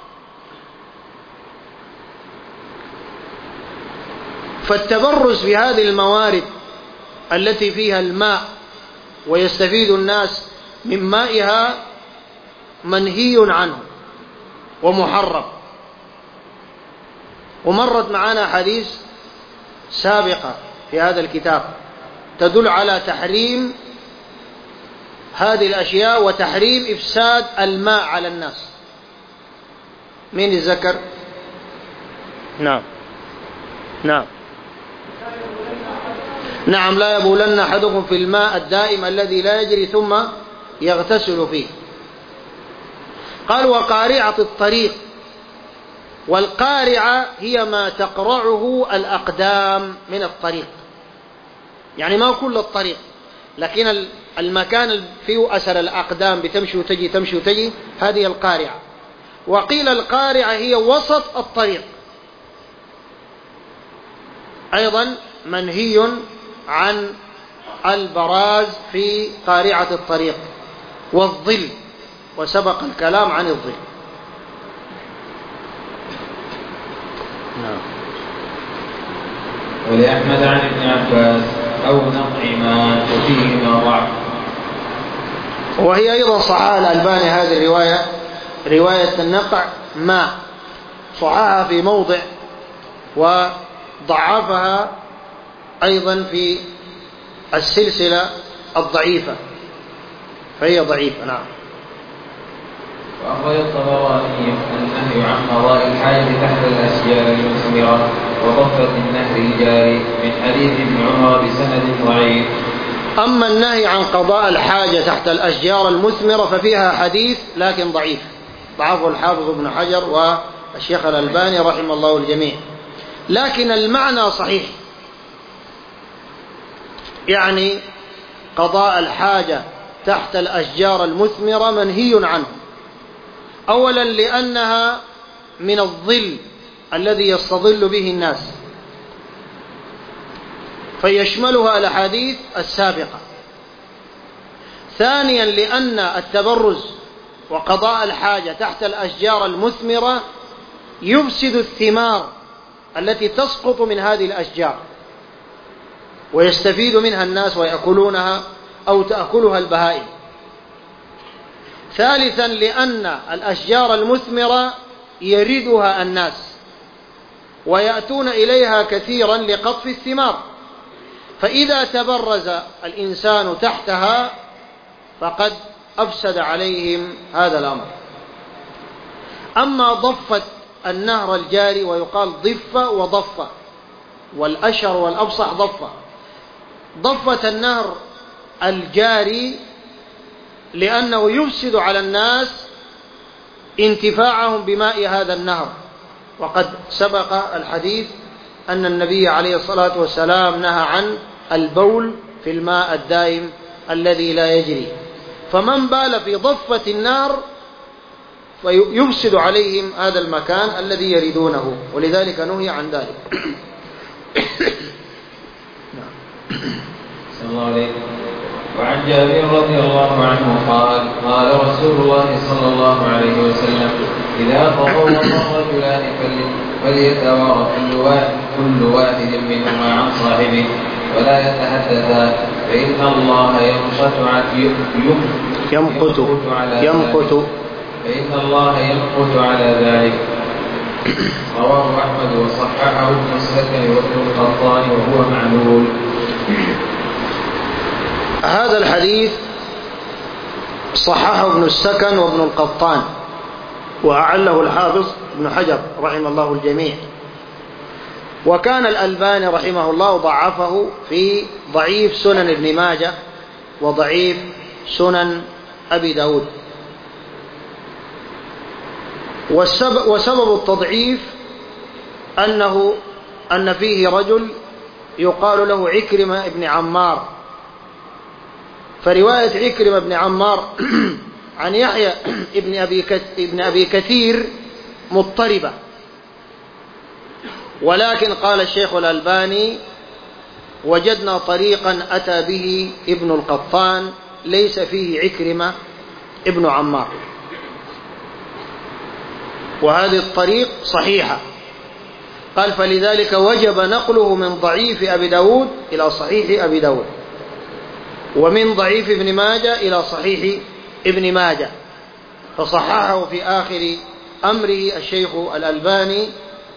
فالتبرز بهذه الموارد التي فيها الماء ويستفيد الناس من مائها منهي عنه ومحرم. ومرت معنا حديث سابقة في هذا الكتاب تدل على تحريم هذه الأشياء وتحريم إفساد الماء على الناس. مين الذكر؟ نعم. لا يبولن أحدكم في الماء الدائم الذي لا يجري ثم يغتسل فيه. قال: وقارعة الطريق. والقارعة هي ما تقرعه الأقدام من الطريق، يعني ما كل الطريق، لكن المكان فيه أثر الأقدام بتمشي وتجي، هذه القارعة. وقيل القارعة هي وسط الطريق، أيضا منهي عن البراز في قارعة الطريق. والظل، وسبق الكلام عن الظل. ولأحمد عن ابن عباس: أو نقع ما وفيهما ضعف. وهي أيضا صححها الألباني هذه الرواية، رواية النقع ما، صححها في موضع وضعفها أيضا في السلسلة الضعيفة، فهي ضعيفة. نعم. وأخرج الطبراني النهي عن قضاء الحاجة تحت الأشجار المثمرة وضفة النهر الجاري من حديث ابن عمر بسند ضعيف. أما النهي عن قضاء الحاجة تحت الأشجار المثمرة ففيها حديث لكن ضعيف، ضعفه الحافظ ابن حجر والشيخ الألباني رحمه الله الجميع، لكن المعنى صحيح، يعني قضاء الحاجة تحت الأشجار المثمرة منهي عنه، أولا لأنها من الظل الذي يستظل به الناس فيشملها الأحاديث السابقة. ثانيا لأن التبرز وقضاء الحاجة تحت الأشجار المثمرة يفسد الثمار التي تسقط من هذه الأشجار ويستفيد منها الناس ويأكلونها أو تأكلها البهائم. ثالثا لأن الأشجار المثمرة يردها الناس ويأتون إليها كثيرا لقطف الثمار، فإذا تبرز الإنسان تحتها فقد أفسد عليهم هذا الأمر. أما ضفة النهر الجاري، ويقال ضفة وضفة، والأشهر والأبصح ضفة النهر الجاري لأنه يفسد على الناس انتفاعهم بماء هذا النهر، وقد سبق الحديث أن النبي عليه الصلاة والسلام نهى عن البول في الماء الدائم الذي لا يجري، فمن بال في ضفة النار فيفسد عليهم هذا المكان الذي يريدونه، ولذلك نهي عن ذلك. صلى الله عليه وسلم. وعن جابر رضي الله عنه قال قال رسول الله صلى الله عليه وسلم إذا تضوض الرجلان فليتوارى كل واحد منهما عن صاحبه ولا يتحدثا، فإن الله يمقت على ذلك. رواه أحمد وصححه ابن السكن وابن القطان وهو معلول. هذا الحديث صححه ابن السكن وابن القطان، وأعله الحافظ ابن حجر رحمه الله الجميع، وكان الألباني رحمه الله ضعفه في ضعيف سنن ابن ماجه وضعيف سنن أبي داود. وسبب التضعيف أن فيه رجل يقال له عكرمة ابن عمار، فرواية عكرمة ابن عمار عن يحيى ابن أبي كثير مضطربة، ولكن قال الشيخ الألباني وجدنا طريقا أتى به ابن القطان ليس فيه عكرمة ابن عمار، وهذه الطريق صحيحة. قال فلذلك وجب نقله من ضعيف أبي داود إلى صحيح أبي داود، ومن ضعيف ابن ماجه إلى صحيح ابن ماجه، فصححه في آخر أمره الشيخ الألباني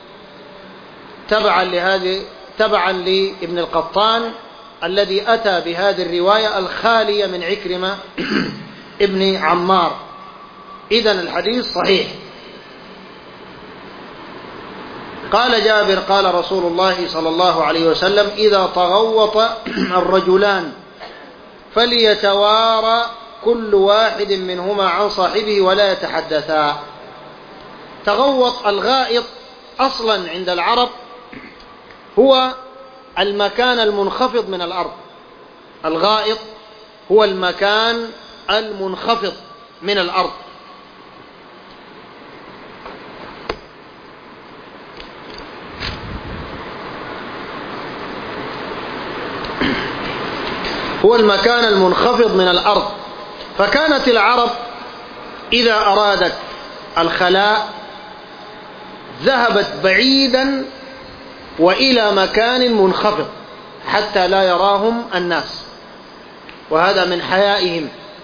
تبعا لابن القطان الذي أتى بهذه الرواية الخالية من عكرمة ابن عمار. إذن الحديث صحيح. قال جابر قال رسول الله صلى الله عليه وسلم إذا تغوط الرجلان فليتوارى كل واحد منهما عن صاحبه ولا يتحدثا. تغوط الغائط أصلا عند العرب هو المكان المنخفض من الأرض، الغائط هو المكان المنخفض من الأرض. هو المكان المنخفض من الأرض. فكانت العرب إذا أرادت الخلاء ذهبت بعيدا وإلى مكان منخفض حتى لا يراهم الناس، وهذا من حيائهم،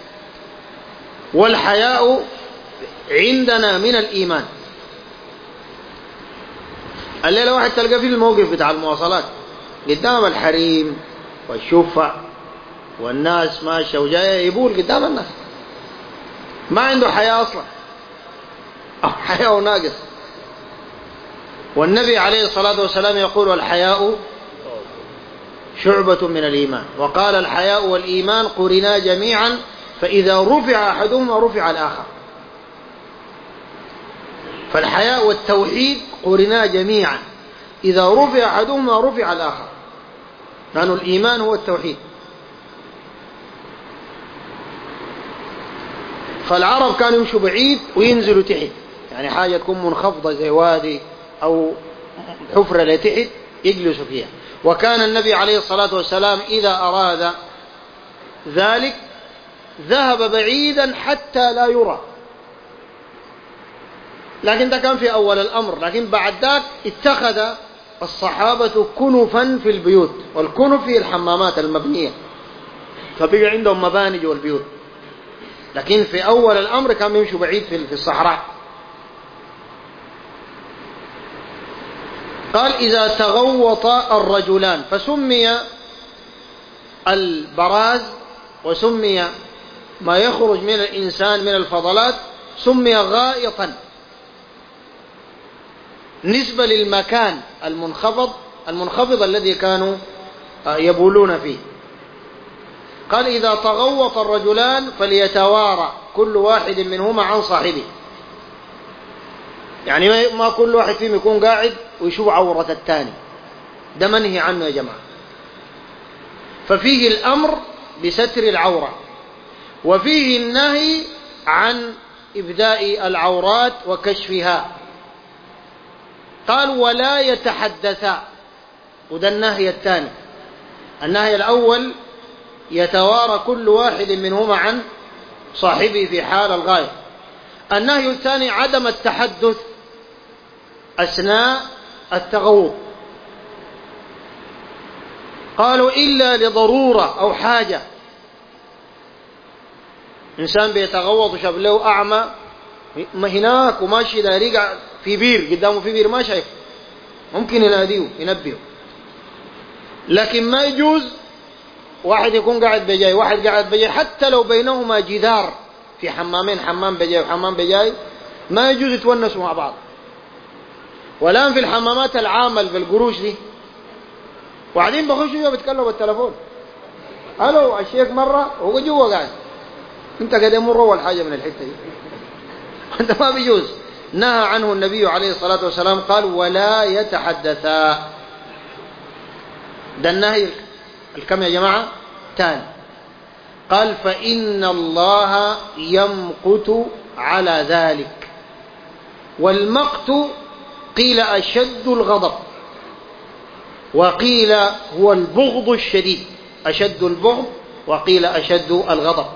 والحياء عندنا من الإيمان. الليلة واحد تلقى في الموقف بتاع المواصلات قدام الحريم والشفع والناس ماشية وجاية يبول قدام الناس، ما عنده حياء أصلا أو حياء ناقص. والنبي عليه الصلاة والسلام يقول الحياء شعبة من الإيمان، وقال الحياء والإيمان قرنا جميعا فإذا رفع أحدهما رفع الآخر. فالحياء والتوحيد قرنا جميعا، إذا رفع أحدهما رفع الآخر، لأن الإيمان هو التوحيد. فالعرب كانوا يمشوا بعيد وينزلوا تحت، يعني حاجة تكون منخفضة زي وادي أو حفرة لتحت يجلسوا فيها. وكان النبي عليه الصلاة والسلام إذا أراد ذلك ذهب بعيدا حتى لا يرى، لكن ده كان في أول الأمر. لكن بعد ذلك اتخذ الصحابة كنفا في البيوت، والكنف هي الحمامات المبنية، فبقى عندهم مباني جوا البيوت. لكن في أول الأمر كان يمشوا بعيد في الصحراء. قال إذا تغوط الرجلان، فسمي البراز وسمي ما يخرج من الإنسان من الفضلات سمي غائطا نسبة للمكان المنخفض الذي كانوا يبولون فيه. قال إذا تغوط الرجلان فليتوارى كل واحد منهما عن صاحبه، يعني ما كل واحد فيهم يكون قاعد ويشوف عورة الثاني، ده منهي عنه يا جماعة. ففيه الأمر بستر العورة، وفيه النهي عن إبداء العورات وكشفها. قال ولا يتحدثا، وده النهي الثاني. النهي الأول يتوارى كل واحد منهما عن صاحبه في حال الغاية. النهي الثاني عدم التحدث أثناء التغوط. قالوا إلا لضرورة أو حاجة، إنسان بيتغوط وشاف له أعمى هناك وماشي لا يرجع في بير قدامه، في بير ما شايف، ممكن يناديه ينبهه. لكن ما يجوز واحد يكون قاعد بجاي واحد قاعد بجاي، حتى لو بينهما جدار في حمامين، حمام بجاي وحمام بجاي، ما يجوز يتونسوا مع بعض. والآن في الحمامات العامة في القروش دي وبعدين بخشوا بيتكلموا بالتلفون، الو الشيخ مرة هو جوا قاعد، انت قاعد يمر اول حاجة من الحتة دي انت ما بيجوز. نهى عنه النبي عليه الصلاة والسلام، قال ولا يتحدثا. ده النهي الكم يا جماعة؟ تاني. قال فإن الله يمقت على ذلك. والمقت قيل أشد الغضب، وقيل هو البغض الشديد، أشد البغض وقيل أشد الغضب.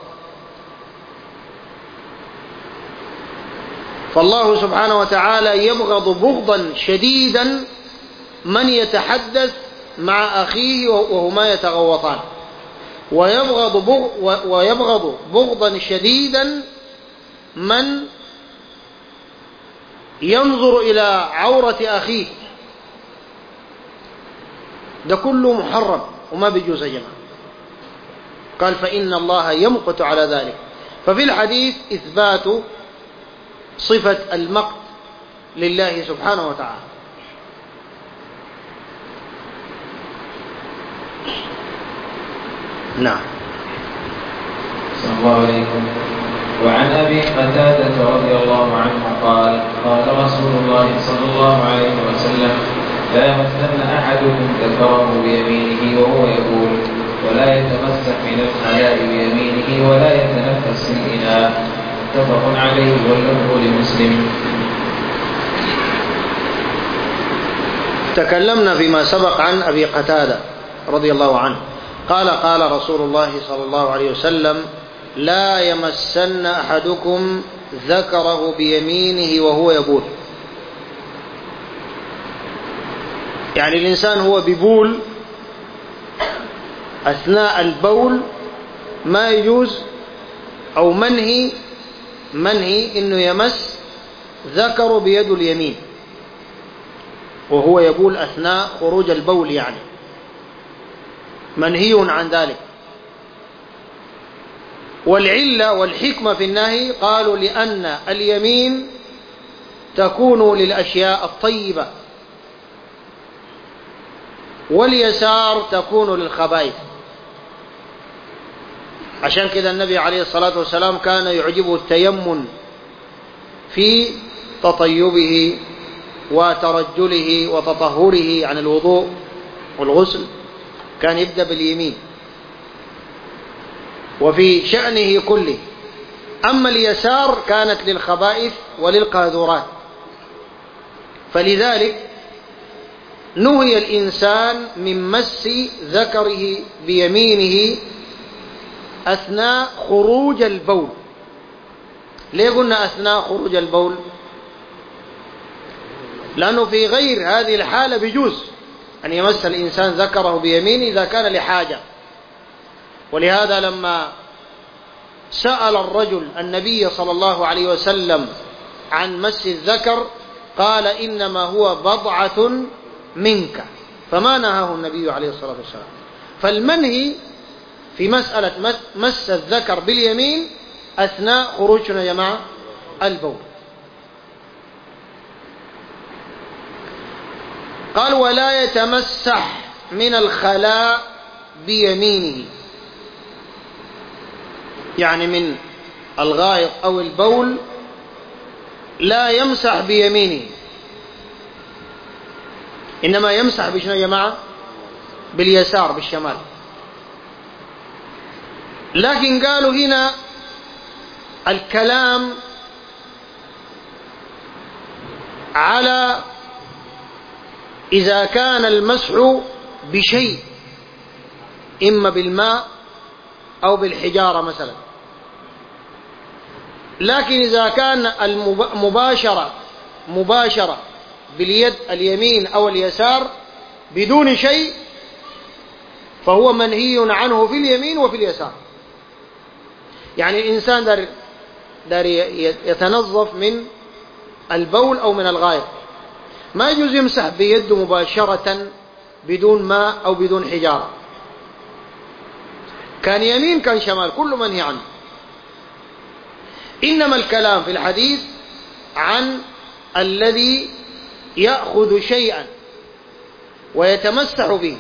فالله سبحانه وتعالى يبغض بغضا شديدا من يتحدث مع أخيه وهما يتغوطان، ويبغض بغضا شديدا من ينظر إلى عورة أخيه. ده كله محرم وما بيجوز يا جماعة. قال فإن الله يمقت على ذلك. ففي الحديث إثبات صفة المقت لله سبحانه وتعالى. نعم. صلى الله عليكم. وعن أبي قتادة رضي الله عنه قال قال رسول الله صلى الله عليه وسلم لا يمسن أحدكم ذكره بيمينه وهو يقول، ولا يتمسح من الخلاء بيمينه، ولا يتنفس في الإناء. متفق عليه واللفظ لمسلم. تكلمنا فيما سبق عن أبي قتادة رضي الله عنه قال قال رسول الله صلى الله عليه وسلم لا يمسن أحدكم ذكره بيمينه وهو يبول. يعني الإنسان هو بيبول أثناء البول ما يجوز أو منهي إنه يمس ذكره بيده اليمين وهو يبول أثناء خروج البول، يعني منهي عن ذلك. والعلة والحكمة في النهي قالوا لأن اليمين تكون للأشياء الطيبة واليسار تكون للخبائث. عشان كده النبي عليه الصلاة والسلام كان يعجبه التيمم في تطيبه وترجله وتطهره عن الوضوء والغسل، كان يبدأ باليمين وفي شأنه كله. أما اليسار كانت للخبائث وللقاذورات. فلذلك نهي الإنسان من مس ذكره بيمينه أثناء خروج البول. ليه قلنا أثناء خروج البول؟ لأنه في غير هذه الحالة بيجوز أن يمس الإنسان ذكره بيمينه إذا كان لحاجة. ولهذا لما سأل الرجل النبي صلى الله عليه وسلم عن مس الذكر قال إنما هو بضعة منك، فما نهاه النبي عليه الصلاة والسلام. فالمنهي في مسألة مس الذكر باليمين أثناء خروجنا يا جماعة البول. قال ولا يتمسح من الخلاء بيمينه، يعني من الغائط أو البول لا يمسح بيمينه، إنما يمسح بشنو يا جماعة؟ باليسار بالشمال. لكن قالوا هنا الكلام على إذا كان المسح بشيء إما بالماء أو بالحجارة مثلا. لكن إذا كان مباشرة باليد اليمين أو اليسار بدون شيء فهو منهي عنه في اليمين وفي اليسار. يعني الإنسان دار يتنظف من البول أو من الغائط، ما يجوز يمسح بيده مباشرة بدون ماء أو بدون حجارة، كان يمين كان شمال كله منهي عنه. إنما الكلام في الحديث عن الذي يأخذ شيئا ويتمسح به،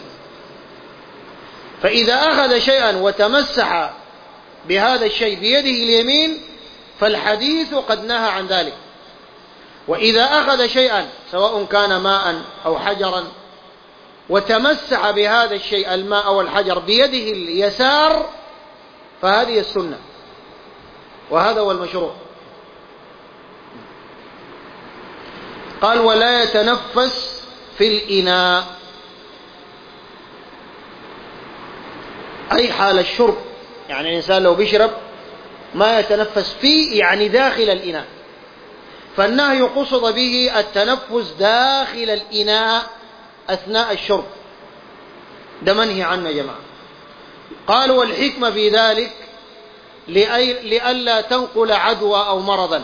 فإذا أخذ شيئا وتمسح بهذا الشيء بيده اليمين فالحديث قد نهى عن ذلك. وإذا أخذ شيئا سواء كان ماء أو حجرا وتمسح بهذا الشيء الماء أو الحجر بيده اليسار فهذه السنة، وهذا هو المشروع. قال ولا يتنفس في الإناء، أي حال الشرب، يعني الإنسان لو بيشرب ما يتنفس فيه يعني داخل الإناء، فالنهي قصد به التنفس داخل الإناء أثناء الشرب، ده منهي عنه يا جماعة. قالوا والحكمة في ذلك لئلا تنقل عدوى أو مرضا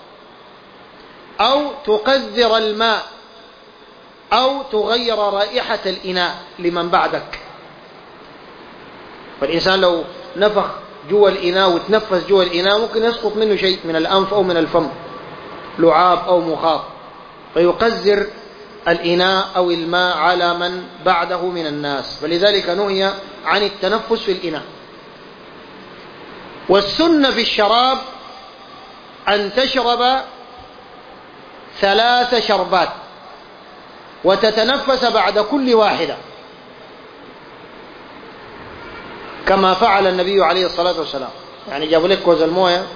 أو تقذر الماء أو تغير رائحة الإناء لمن بعدك. فالإنسان لو نفخ جوا الإناء وتنفس جوا الإناء ممكن يسقط منه شيء من الأنف أو من الفم، لعاب أو مخاط، فيقذر الإناء أو الماء على من بعده من الناس، فلذلك نهي عن التنفس في الإناء. والسنة في الشراب أن تشرب 3 شربات وتتنفس بعد كل واحدة كما فعل النبي عليه الصلاة والسلام. يعني جابوا لك كوز الموية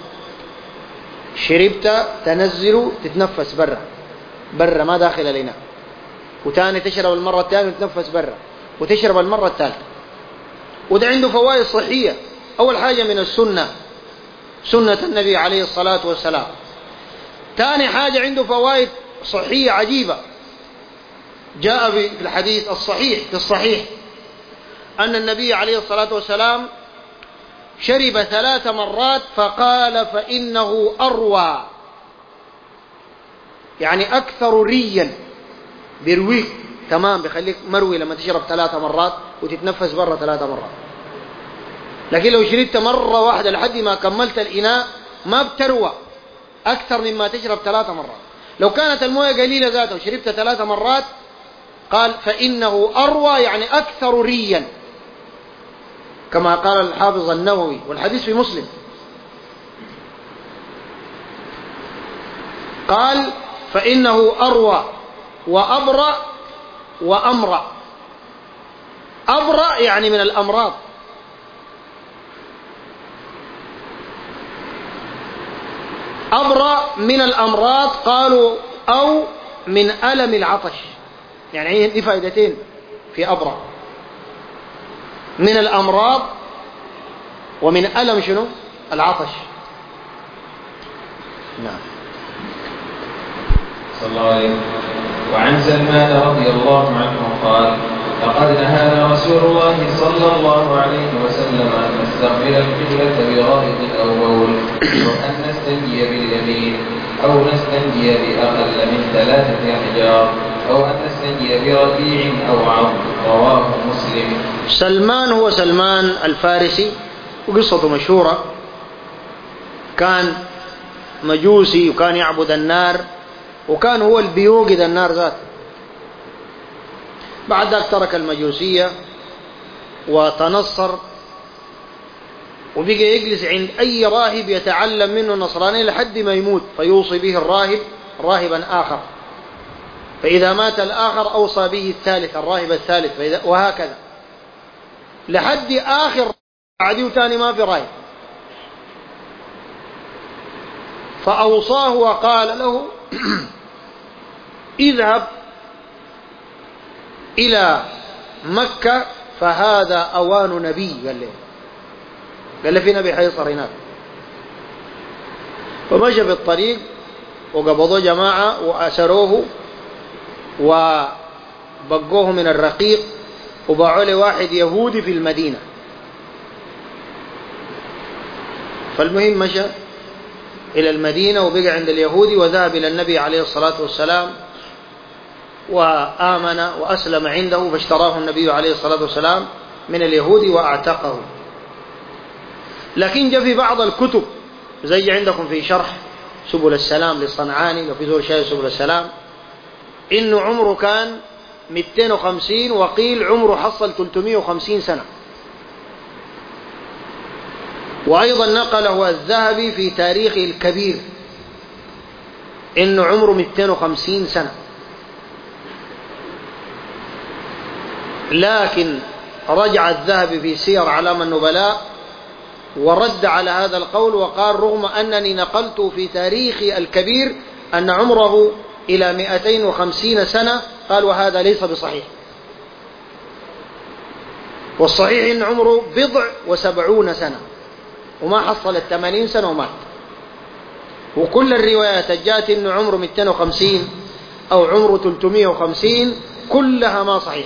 شربت تنزل تتنفس برا ما داخل الإناء، وتاني تشرب المرة الثانية وتتنفس برا، وتشرب المرة الثالثة. وده عنده فوائد صحية. أول حاجة من السنة، سنة النبي عليه الصلاة والسلام. ثاني حاجة عنده فوائد صحية عجيبة، جاء في الحديث الصحيح في الصحيح أن النبي عليه الصلاة والسلام شرب 3 مرات فقال فإنه أروى، يعني أكثر ريا، بيرويك تمام، بيخليك مروي لما تشرب 3 مرات وتتنفس برا 3 مرات. لكن لو شربت مرة واحدة لحد ما كملت الإناء ما بتروى أكثر مما تشرب 3 مرات. لو كانت الموية قليلة ذاته وشربت 3 مرات قال فإنه أروى، يعني أكثر ريا، كما قال الحافظ النووي، والحديث في مسلم. قال فإنه أروى وأبرأ وأمرأ. أبرأ يعني من الأمراض، أبرأ من الأمراض قالوا أو من ألم العطش، يعني دي فائدتين في أبرأ، من الأمراض ومن ألم شنو؟ العطش. نعم. صلى الله عليه وسلم. وعن سلمان رضي الله عنه قال لقد نهانا رسول الله صلى الله عليه وسلم أن نستقبل القبلة بغائط أو بول، وأن نستنجي باليمين، أو نستنجي بأقل من 3 أحجار، أو أن نستنجي بربيع أو عظم. رواه مسلم. سلمان هو سلمان الفارسي، وقصته مشهورة، كان مجوسي وكان يعبد النار، وكان هو اللي بيوقد النار ذاته. بعد ذلك ترك المجوسية وتنصر، وبقى يجلس عند أي راهب يتعلم منه النصرانية لحد ما يموت، فيوصي به الراهب راهبا آخر، فإذا مات الآخر أوصى به الثالث الراهب الثالث، وهكذا لحد آخر بعديه تاني ما في راية. فأوصاه وقال له اذهب إلى مكة فهذا أوان نبي. قال له في نبي حيصر هناك. فمشى في الطريق وقبضوا جماعة وأسروه وبقوه من الرقيق وباعوا له واحد يهودي في المدينة. فالمهم مشى إلى المدينة وبقى عند اليهودي وذهب إلى النبي عليه الصلاة والسلام وآمن وأسلم عنده، فاشتراه النبي عليه الصلاة والسلام من اليهودي وأعتقه. لكن جاء في بعض الكتب زي عندكم في شرح سبل السلام للصنعاني، لو في زول شايف سبل السلام، إنه عمره كان 250 وقيل عمره حصل 350 سنة. وأيضا نقله الذهبي في تاريخه الكبير إنه عمره 250 سنة. لكن رجع الذهبي في سير أعلام النبلاء ورد على هذا القول وقال رغم أنني نقلت في تاريخي الكبير أن عمره إلى 250 سنة، قال وهذا ليس بصحيح، والصحيح أن عمره 70 سنة وما حصل 80 سنة ومات. وكل الروايات جاءت أنه عمره 250 أو عمره 350 كلها ما صحيح.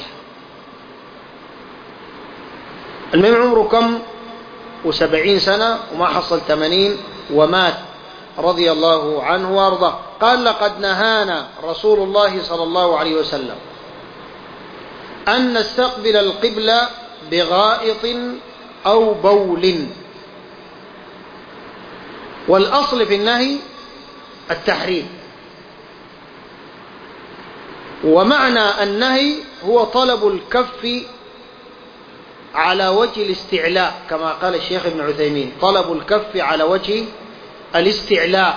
المهم عمره كم؟ 70 سنة وما حصل 80 ومات رضي الله عنه وارضاه. قال لقد نهانا رسول الله صلى الله عليه وسلم أن نستقبل القبلة بغائط أو بول. والأصل في النهي التحريم، ومعنى النهي هو طلب الكف على وجه الاستعلاء كما قال الشيخ ابن عثيمين، طلب الكف على وجه الاستعلاء.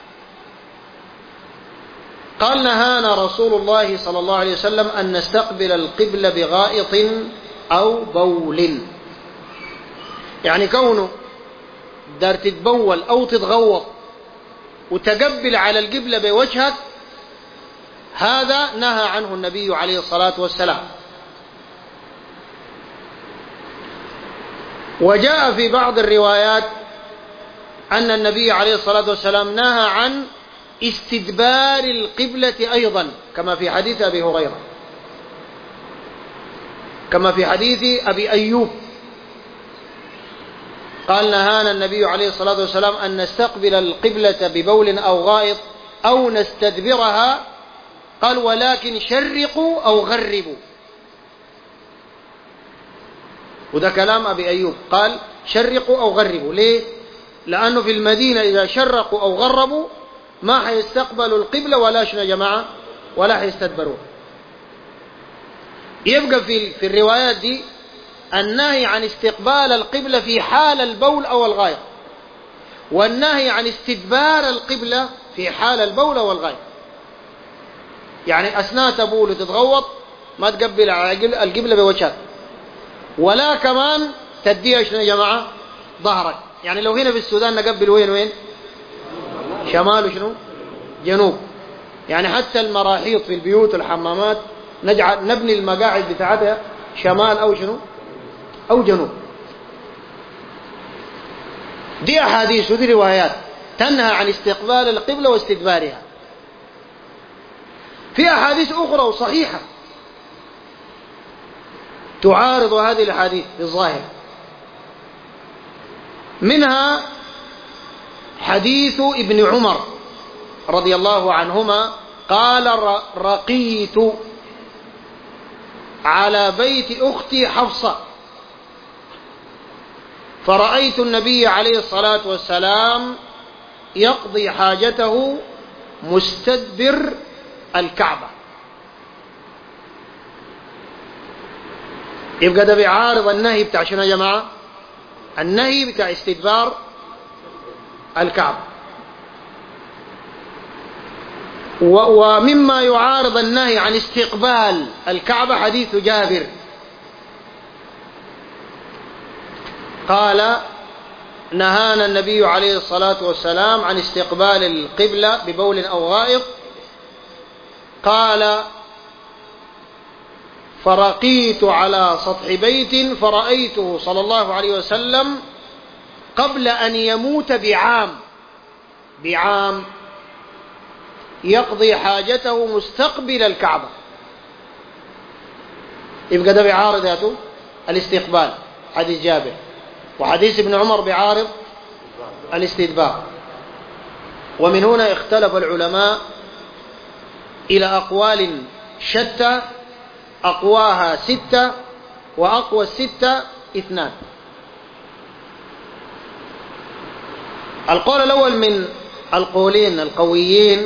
قال نهانا رسول الله صلى الله عليه وسلم أن نستقبل القبلة بغائط أو بول، يعني كونه دار تتبول أو تتغوط وتقبل على القبلة بوجهك، هذا نهى عنه النبي عليه الصلاة والسلام. وجاء في بعض الروايات أن النبي عليه الصلاة والسلام نهى عن استدبار القبلة أيضا كما في حديث أبي هريرة، كما في حديث أبي أيوب قال نهانا النبي عليه الصلاة والسلام أن نستقبل القبلة ببول أو غائط أو نستدبرها، قال ولكن شرقوا أو غربوا. وده كلام أبي أيوب، قال شرقوا أو غربوا. ليه؟ لأنه في المدينة إذا شرقوا أو غربوا ما حيستقبلوا القبلة ولا شنو يا جماعة ولا حيستدبروها. يبقى في الروايات دي النهي عن استقبال القبلة في حال البول أو الغائط، والنهي عن استدبار القبلة في حال البول أو الغائط. يعني أثناء تبول وتتغوط ما تقبل على القبلة بوجهك، ولا كمان تديها شنو يا جماعة ظهرك. يعني لو هنا في السودان نقبل وين شمال وشنو جنوب. يعني حتى المراحيض في البيوت والحمامات نبني المقاعد بتاعتها شمال أو شنو أو جنوب. دي أحاديث ودي روايات تنهى عن استقبال القبلة واستدبارها. في أحاديث أخرى وصحيحة تعارض هذه الأحاديث بالظاهر، منها حديث ابن عمر رضي الله عنهما قال رقيت على بيت أختي حفصة فرأيت النبي عليه الصلاة والسلام يقضي حاجته مستدبر الكعبة. يبقى ده بيعارض النهي بتاع شنو يا جماعة؟ النهي بتاع استدبار الكعبة. ومما يعارض النهي عن استقبال الكعبة حديث جابر قال: نهانا النبي عليه الصلاة والسلام عن استقبال القبلة ببول أو غائط. قال: فرقيت على سطح بيت فرأيته صلى الله عليه وسلم قبل أن يموت بعام يقضي حاجته مستقبل الكعبة. يبقى ده بعارض ذاته الاستقبال، حديث جابر، وحديث ابن عمر بعارض الاستدبار. ومن هنا اختلف العلماء إلى أقوال شتى، أقواها 6 وأقوى 6 2. القول الأول من القولين القويين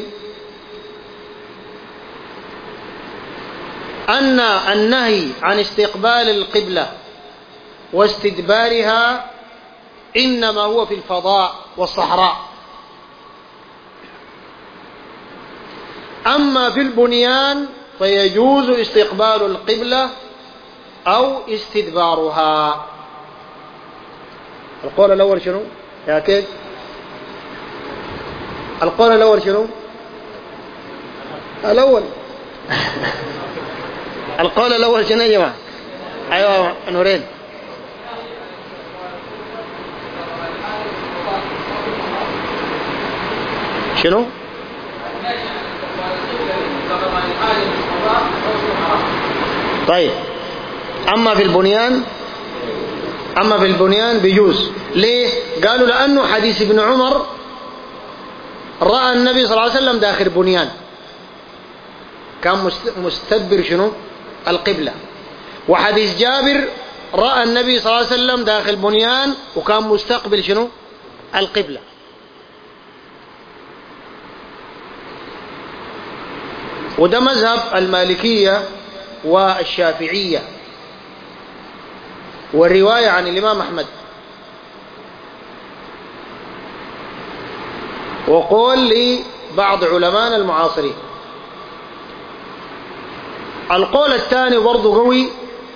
أن النهي عن استقبال القبلة واستدبارها إنما هو في الفضاء والصحراء، أما في البنيان فيجوز استقبال القبلة أو استدبارها. القول الأول شنو يا كيف؟ القول الأول شنو؟ الأول القول الأول شنو يا جماعة؟ أيوة نورين. شنو؟ طيب، أما في البنيان بيجوز. ليه؟ قالوا لأنه حديث ابن عمر رأى النبي صلى الله عليه وسلم داخل بنيان كان مستدبر شنو؟ القبلة. وحديث جابر رأى النبي صلى الله عليه وسلم داخل بنيان وكان مستقبل شنو؟ القبلة. وده مذهب المالكية والشافعية، والرواية عن الإمام أحمد، وقول لبعض علماء المعاصرين. القول الثاني برضو قوي،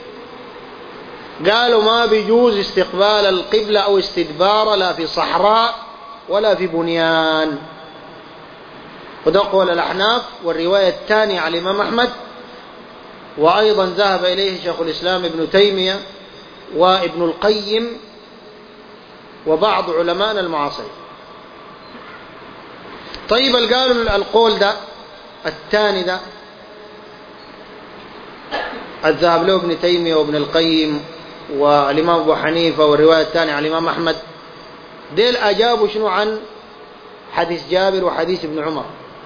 قالوا ما بيجوز استقبال القبلة أو استدبار لا في صحراء ولا في بنيان، وده قول الأحناف والرواية الثانية على الإمام أحمد، وأيضا ذهب إليه شيخ الإسلام ابن تيمية وابن القيم وبعض علماء المعاصرين. طيب، قالوا القول ده الثاني ده الذهب له ابن تيمية وابن القيم والإمام أبو حنيفة والرواية الثانية على الإمام أحمد، ديل أجابوا شنو عن حديث جابر وحديث ابن عمر،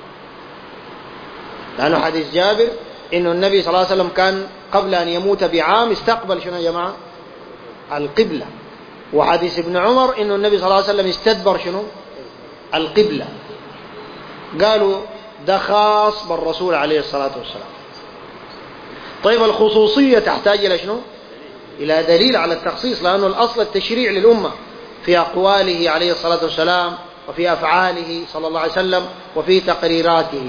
لأنه حديث جابر إنه النبي صلى الله عليه وسلم كان قبل أن يموت بعام استقبل شنو يا جماعة؟ القبلة. وحديث ابن عمر إنه النبي صلى الله عليه وسلم استدبر شنو؟ القبلة. قالوا ده خاص بالرسول عليه الصلاة والسلام. طيب، الخصوصية تحتاج إلى شنو؟ إلى دليل على التخصيص، لأنه الأصل التشريع للأمة في أقواله عليه الصلاة والسلام وفي أفعاله صلى الله عليه وسلم وفي تقريراته.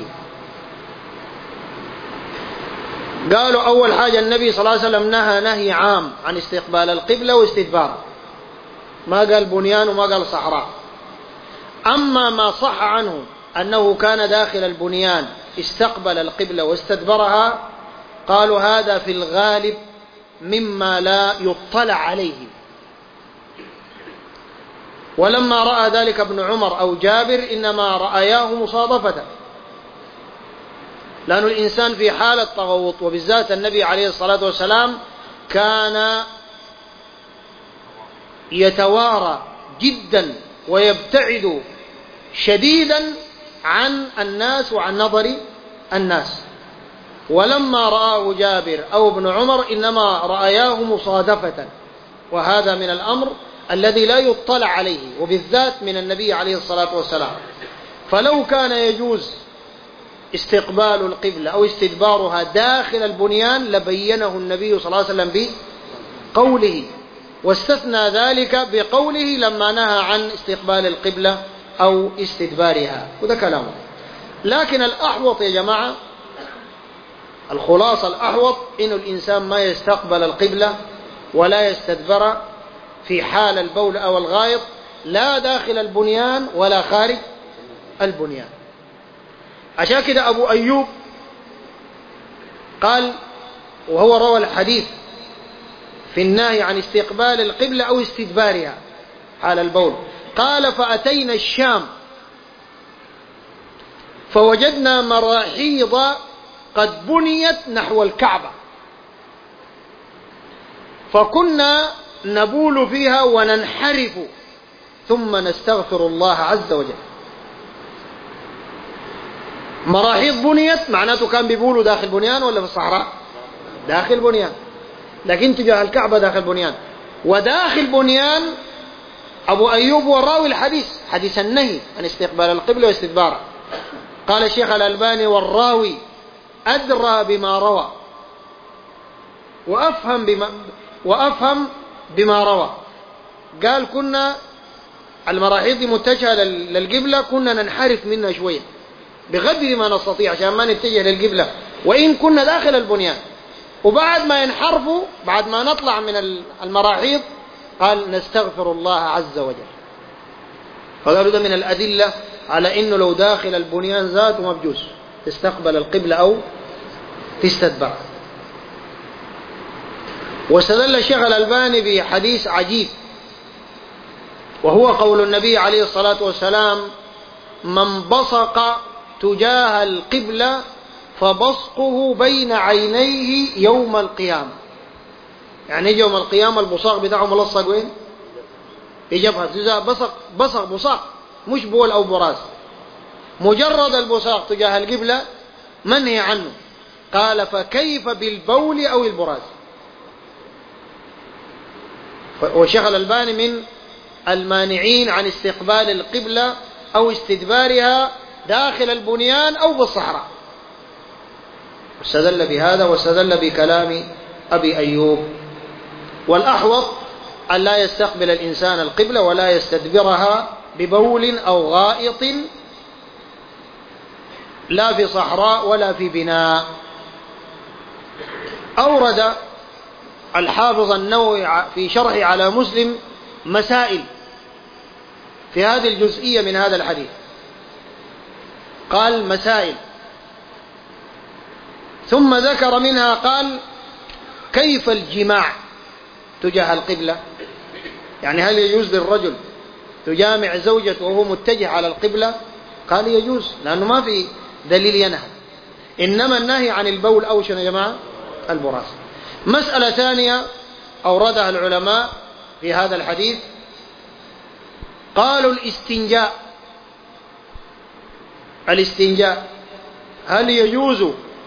قالوا أول حاجة النبي صلى الله عليه وسلم نهى نهي عام عن استقبال القبلة واستدبارها، ما قال بنيان وما قال صحراء. أما ما صح عنه أنه كان داخل البنيان استقبل القبلة واستدبرها، قالوا هذا في الغالب مما لا يطلع عليه، ولما رأى ذلك ابن عمر أو جابر إنما رأياه مصادفة، لأن الإنسان في حالة تغوط، وبالذات النبي عليه الصلاة والسلام كان يتوارى جدا ويبتعد شديدا عن الناس وعن نظر الناس، ولما رآه جابر أو ابن عمر إنما رأياه مصادفة، وهذا من الأمر الذي لا يطلع عليه، وبالذات من النبي عليه الصلاة والسلام. فلو كان يجوز استقبال القبلة أو استدبارها داخل البنيان لبينه النبي صلى الله عليه وسلم بقوله، واستثنى ذلك بقوله لما نهى عن استقبال القبلة أو استدبارها، وده كلامه. لكن الأحوط يا جماعة، الخلاصة الأحوط إنه الإنسان ما يستقبل القبلة ولا يستدبر في حال البول أو الغائط، لا داخل البنيان ولا خارج البنيان. عشان كده أبو أيوب قال، وهو روى الحديث في النهي عن استقبال القبلة أو استدبارها حال البول، قال: فأتينا الشام فوجدنا مراحيض قد بنيت نحو الكعبة، فكنا نبول فيها وننحرف ثم نستغفر الله عز وجل. مراحيض بنيت معناته كان بيبولوا داخل بنيان ولا في الصحراء؟ داخل بنيان، لكن تجاه الكعبة داخل بنيان. وداخل بنيان أبو أيوب هو راوي الحديث، حديث النهي عن استقبال القبلة واستدبارها. قال الشيخ الألباني: والراوي أدرى بما روى وأفهم بما روى. قال: كنا المراحيض متجهة للقبلة، كنا ننحرف منها شوية بقدر ما نستطيع عشان ما نتجه للقبلة، وإن كنا داخل البنيان. وبعد ما ينحرفوا، بعد ما نطلع من المراحيض، قال: نستغفر الله عز وجل. فقالوا ده من الأدلة على إنه لو داخل البنيان ذاته ما بجوز تستقبل القبلة أو تستدبر. واستدل الشيخ الألباني بحديث عجيب، وهو قول النبي عليه الصلاة والسلام: من بصق تجاه القبلة فبصقه بين عينيه يوم القيامة. يعني يوم القيامة البصاق بتاعه ملصق وين؟ في جبهة. بصق مش بول أو براز، مجرد البصاق تجاه القبلة منهي عنه. قال: فكيف بالبول أو البراز؟ والشيخ الألباني من المانعين عن استقبال القبلة أو استدبارها داخل البنيان أو بالصحراء. واستدل بهذا واستدل بكلام أبي أيوب. والأحوط أن لا يستقبل الإنسان القبلة ولا يستدبرها ببول أو غائط، لا في صحراء ولا في بناء. أورد الحافظ النووي في شرحه على مسلم مسائل في هذه الجزئية من هذا الحديث. قال: مسائل، ثم ذكر منها قال: كيف الجماع تجاه القبلة؟ يعني هل يجوز للرجل تجامع زوجته وهو متجه على القبلة؟ قال: يجوز، لأنه ما في دليل ينهى، إنما النهي عن البول أو شنو يا جماعة؟ البراز. مسألة ثانية أوردها العلماء في هذا الحديث، قالوا: الاستنجاء هل يجوز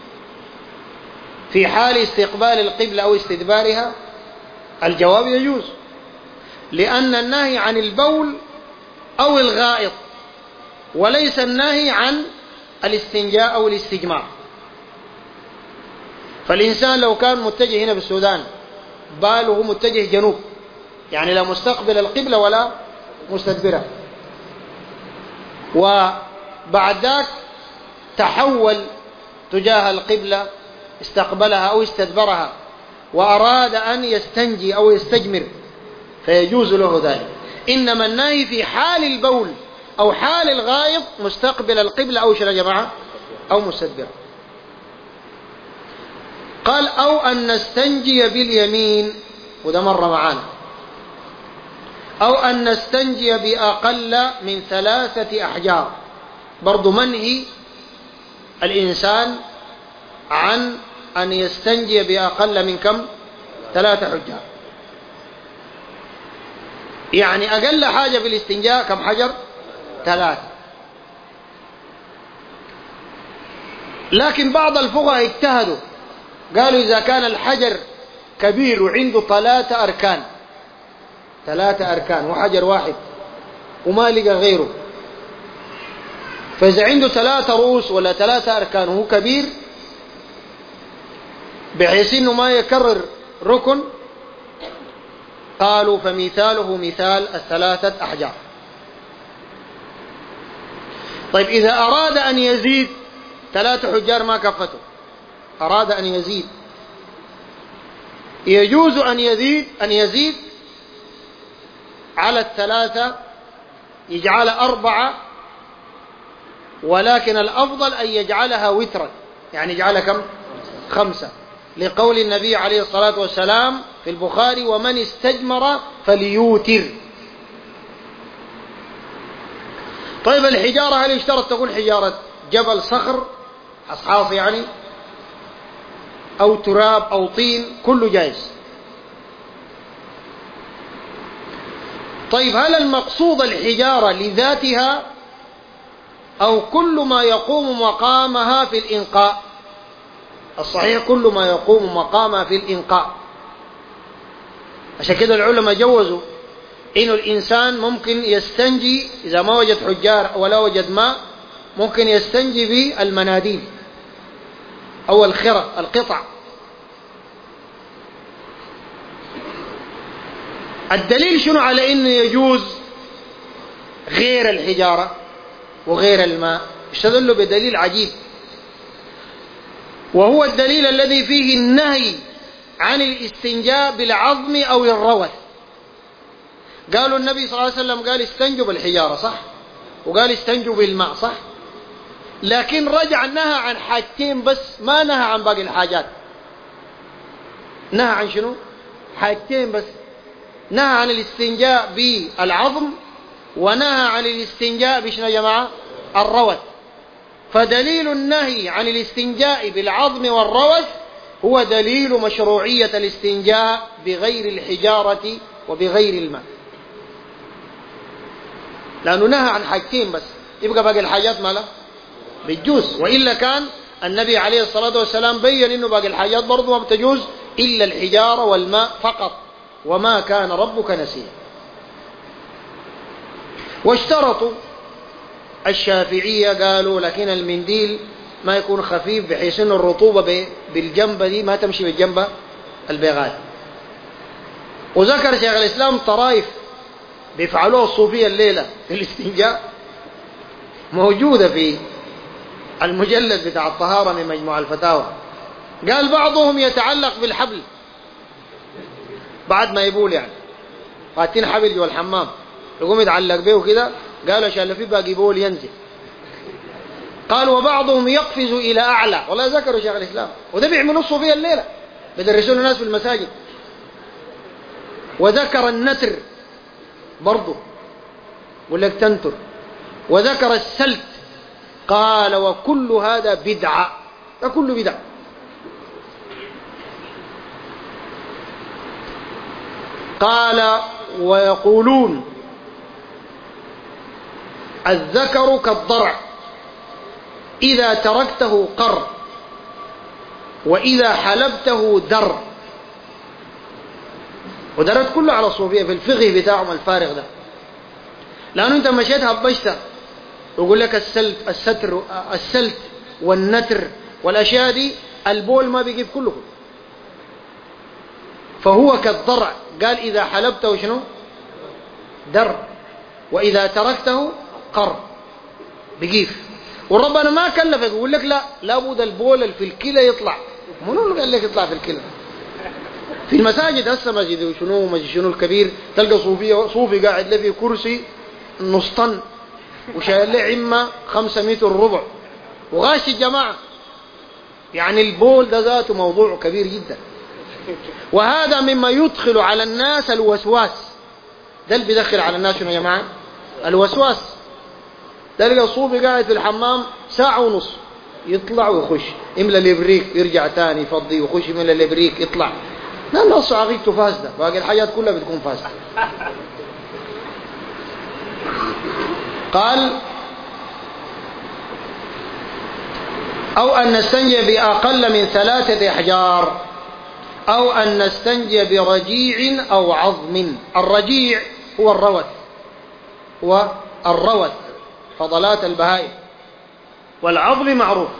في حال استقبال القبلة أو استدبارها؟ الجواب: يجوز، لأن النهي عن البول أو الغائط، وليس النهي عن الاستنجاء أو الاستجمار. فالإنسان لو كان متجه هنا بالسودان باله متجه جنوب، يعني لا مستقبل القبلة ولا مستدبرها، وبعد ذاك تحول تجاه القبلة، استقبلها أو استدبرها، وأراد أن يستنجي أو يستجمر، فيجوز له ذلك. إنما النهي في حال البول أو حال الغائط مستقبل القبلة أو شنو يا جماعة؟ أو مستدبرها. قال: أو أن نستنجي باليمين، وده مرة معانا، أو أن نستنجي بأقل من 3 أحجار. برضو منهي الإنسان عن أن يستنجي بأقل من كم؟ 3 حجار. يعني أقل حاجة في الاستنجاء كم حجر؟ 3. لكن بعض الفقهاء اجتهدوا، قالوا: إذا كان الحجر كبير وعنده 3 أركان، 3 أركان وحجر واحد وما لقى غيره، فإذا عنده 3 رؤوس ولا 3 أركان وهو كبير بحيث إنه ما يكرر ركن، قالوا فمثاله مثال 3 أحجار. طيب إذا أراد أن يزيد 3 حجار ما كفته، أراد أن يزيد، يجوز أن يزيد على الثلاثة يجعل 4، ولكن الأفضل أن يجعلها وترا، يعني يجعلها كم؟ 5، لقول النبي عليه الصلاة والسلام في البخاري: ومن استجمر فليوتر. طيب الحجارة هل يشترط تكون حجارة جبل صخر حصحاص يعني، أو تراب أو طين؟ كله جائز. طيب هل المقصود الحجارة لذاتها أو كل ما يقوم مقامها في الإنقاء؟ الصحيح كل ما يقوم مقامها في الإنقاء. عشان كده العلماء جوزوا إنه الإنسان ممكن يستنجي إذا ما وجد حجار ولا وجد ماء، ممكن يستنجي بالمناديل أو الخرق القطع. الدليل شنو على إنه يجوز غير الحجارة وغير الماء؟ استدلوا بدليل عجيب، وهو الدليل الذي فيه النهي عن الاستنجاء بالعظم أو الروث. قالوا النبي صلى الله عليه وسلم قال استنجوا بالحجارة صح، وقال استنجوا بالماء صح، لكن رجع نهى عن حاجتين بس، ما نهى عن باقي الحاجات. نهى عن شنو؟ حاجتين بس، نهى عن الاستنجاء بالعظم، ونهى عن الاستنجاء بشنو يا جماعة؟ الروث. فدليل النهي عن الاستنجاء بالعظم والروث هو دليل مشروعية الاستنجاء بغير الحجارة وبغير الماء، لأنه نهى عن حاجتين بس، يبقى باقي الحاجات ما لا بتجوز. وإلا كان النبي عليه الصلاة والسلام بيّن إنه باقي الحاجات برضو ما بتجوز إلا الحجارة والماء فقط، وما كان ربك نسيا. واشترطوا الشافعية، قالوا لكن المنديل ما يكون خفيف بحيث إنه الرطوبة بالجنبة دي ما تمشي بالجنبة البغال. وذكر شيخ الإسلام طرائف بيفعلوها الصوفية الليلة في الاستنجاء، موجودة في المجلد بتاع الطهارة من مجموع الفتاوى. قال بعضهم يتعلق بالحبل بعد ما يبول، يعني فاتين حبل جوا الحمام يقوم يتعلق به وكده، قالوا عشان في باقي بول ينزل. قال وبعضهم يقفز إلى أعلى، والله ذكروا شيخ الإسلام، وده بيعملوا الصوفية الليلة بدرسون الناس في المساجد. وذكر النتر برضه ولا تنتر، وذكر السلت. قال وكل هذا بدعة، ده كله بدعة. قال ويقولون الذكر كالضرع إذا تركته قر، وإذا حلبته در. ودرت كله على الصوفية في الفقه بتاعهم الفارغ ده، لأنه أنت مشيت هبشت ويقول لك السلت والنتر والأشياء دي البول ما بيجيب كله، فهو كالضرع. قال إذا حلبته شنو؟ در، وإذا تركته قر بيجيف. وربنا ما كلفك يقول لك لا لابد البول في الكلى يطلع. منو قال لك يطلع في الكلى؟ في المساجد هسه مسجد شنو الكبير تلقى صوفي قاعد له في كرسي نص طن وشايل له عمه 5 متر ربع وغاش الجماعه. يعني البول ده ذاته موضوع كبير جدا، وهذا مما يدخل على الناس الوسواس. ده اللي بيدخل على الناس شنو يا جماعه؟ الوسواس. تلقى الصوفي قاعد في الحمام 1.5 ساعة يطلع ويخش، يملى الابريق يرجع تاني يفضي ويخش، يملى الابريق يطلع. لا النص عقيدته فاسده، باقي الحاجات كلها بتكون فاسده. قال أو أن نستنجي بأقل من 3 أحجار، أو أن نستنجي برجيع أو عظم. الرجيع هو الروث فضلات البهائم، والعظم معروف.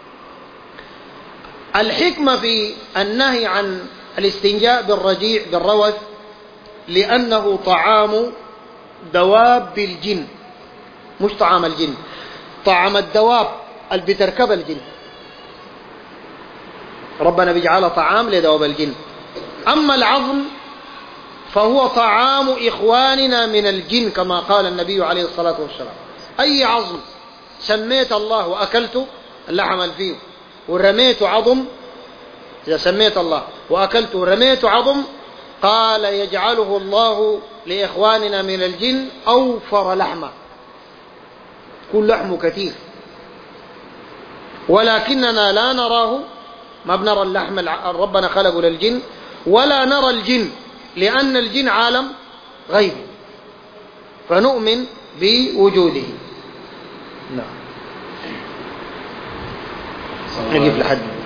الحكمة في النهي عن الاستنجاء بالرجيع بالروث لأنه طعام دواب الجن، مش طعام الجن، طعام الدواب اللي بتركب الجن، ربنا بيجعله طعام لدواب الجن. أما العظم فهو طعام إخواننا من الجن كما قال النبي عليه الصلاة والسلام. أي عظم سميت الله وأكلته اللحم فيه ورميت عظم، إذا سميت الله وأكلته ورميت عظم، قال يجعله الله لإخواننا من الجن أوفر لحمه، كل لحمه كثير، ولكننا لا نراه، ما بنرى اللحم ربنا خلقه للجن، ولا نرى الجن لأن الجن عالم غيبي، فنؤمن بوجوده. نعم. نقف لحد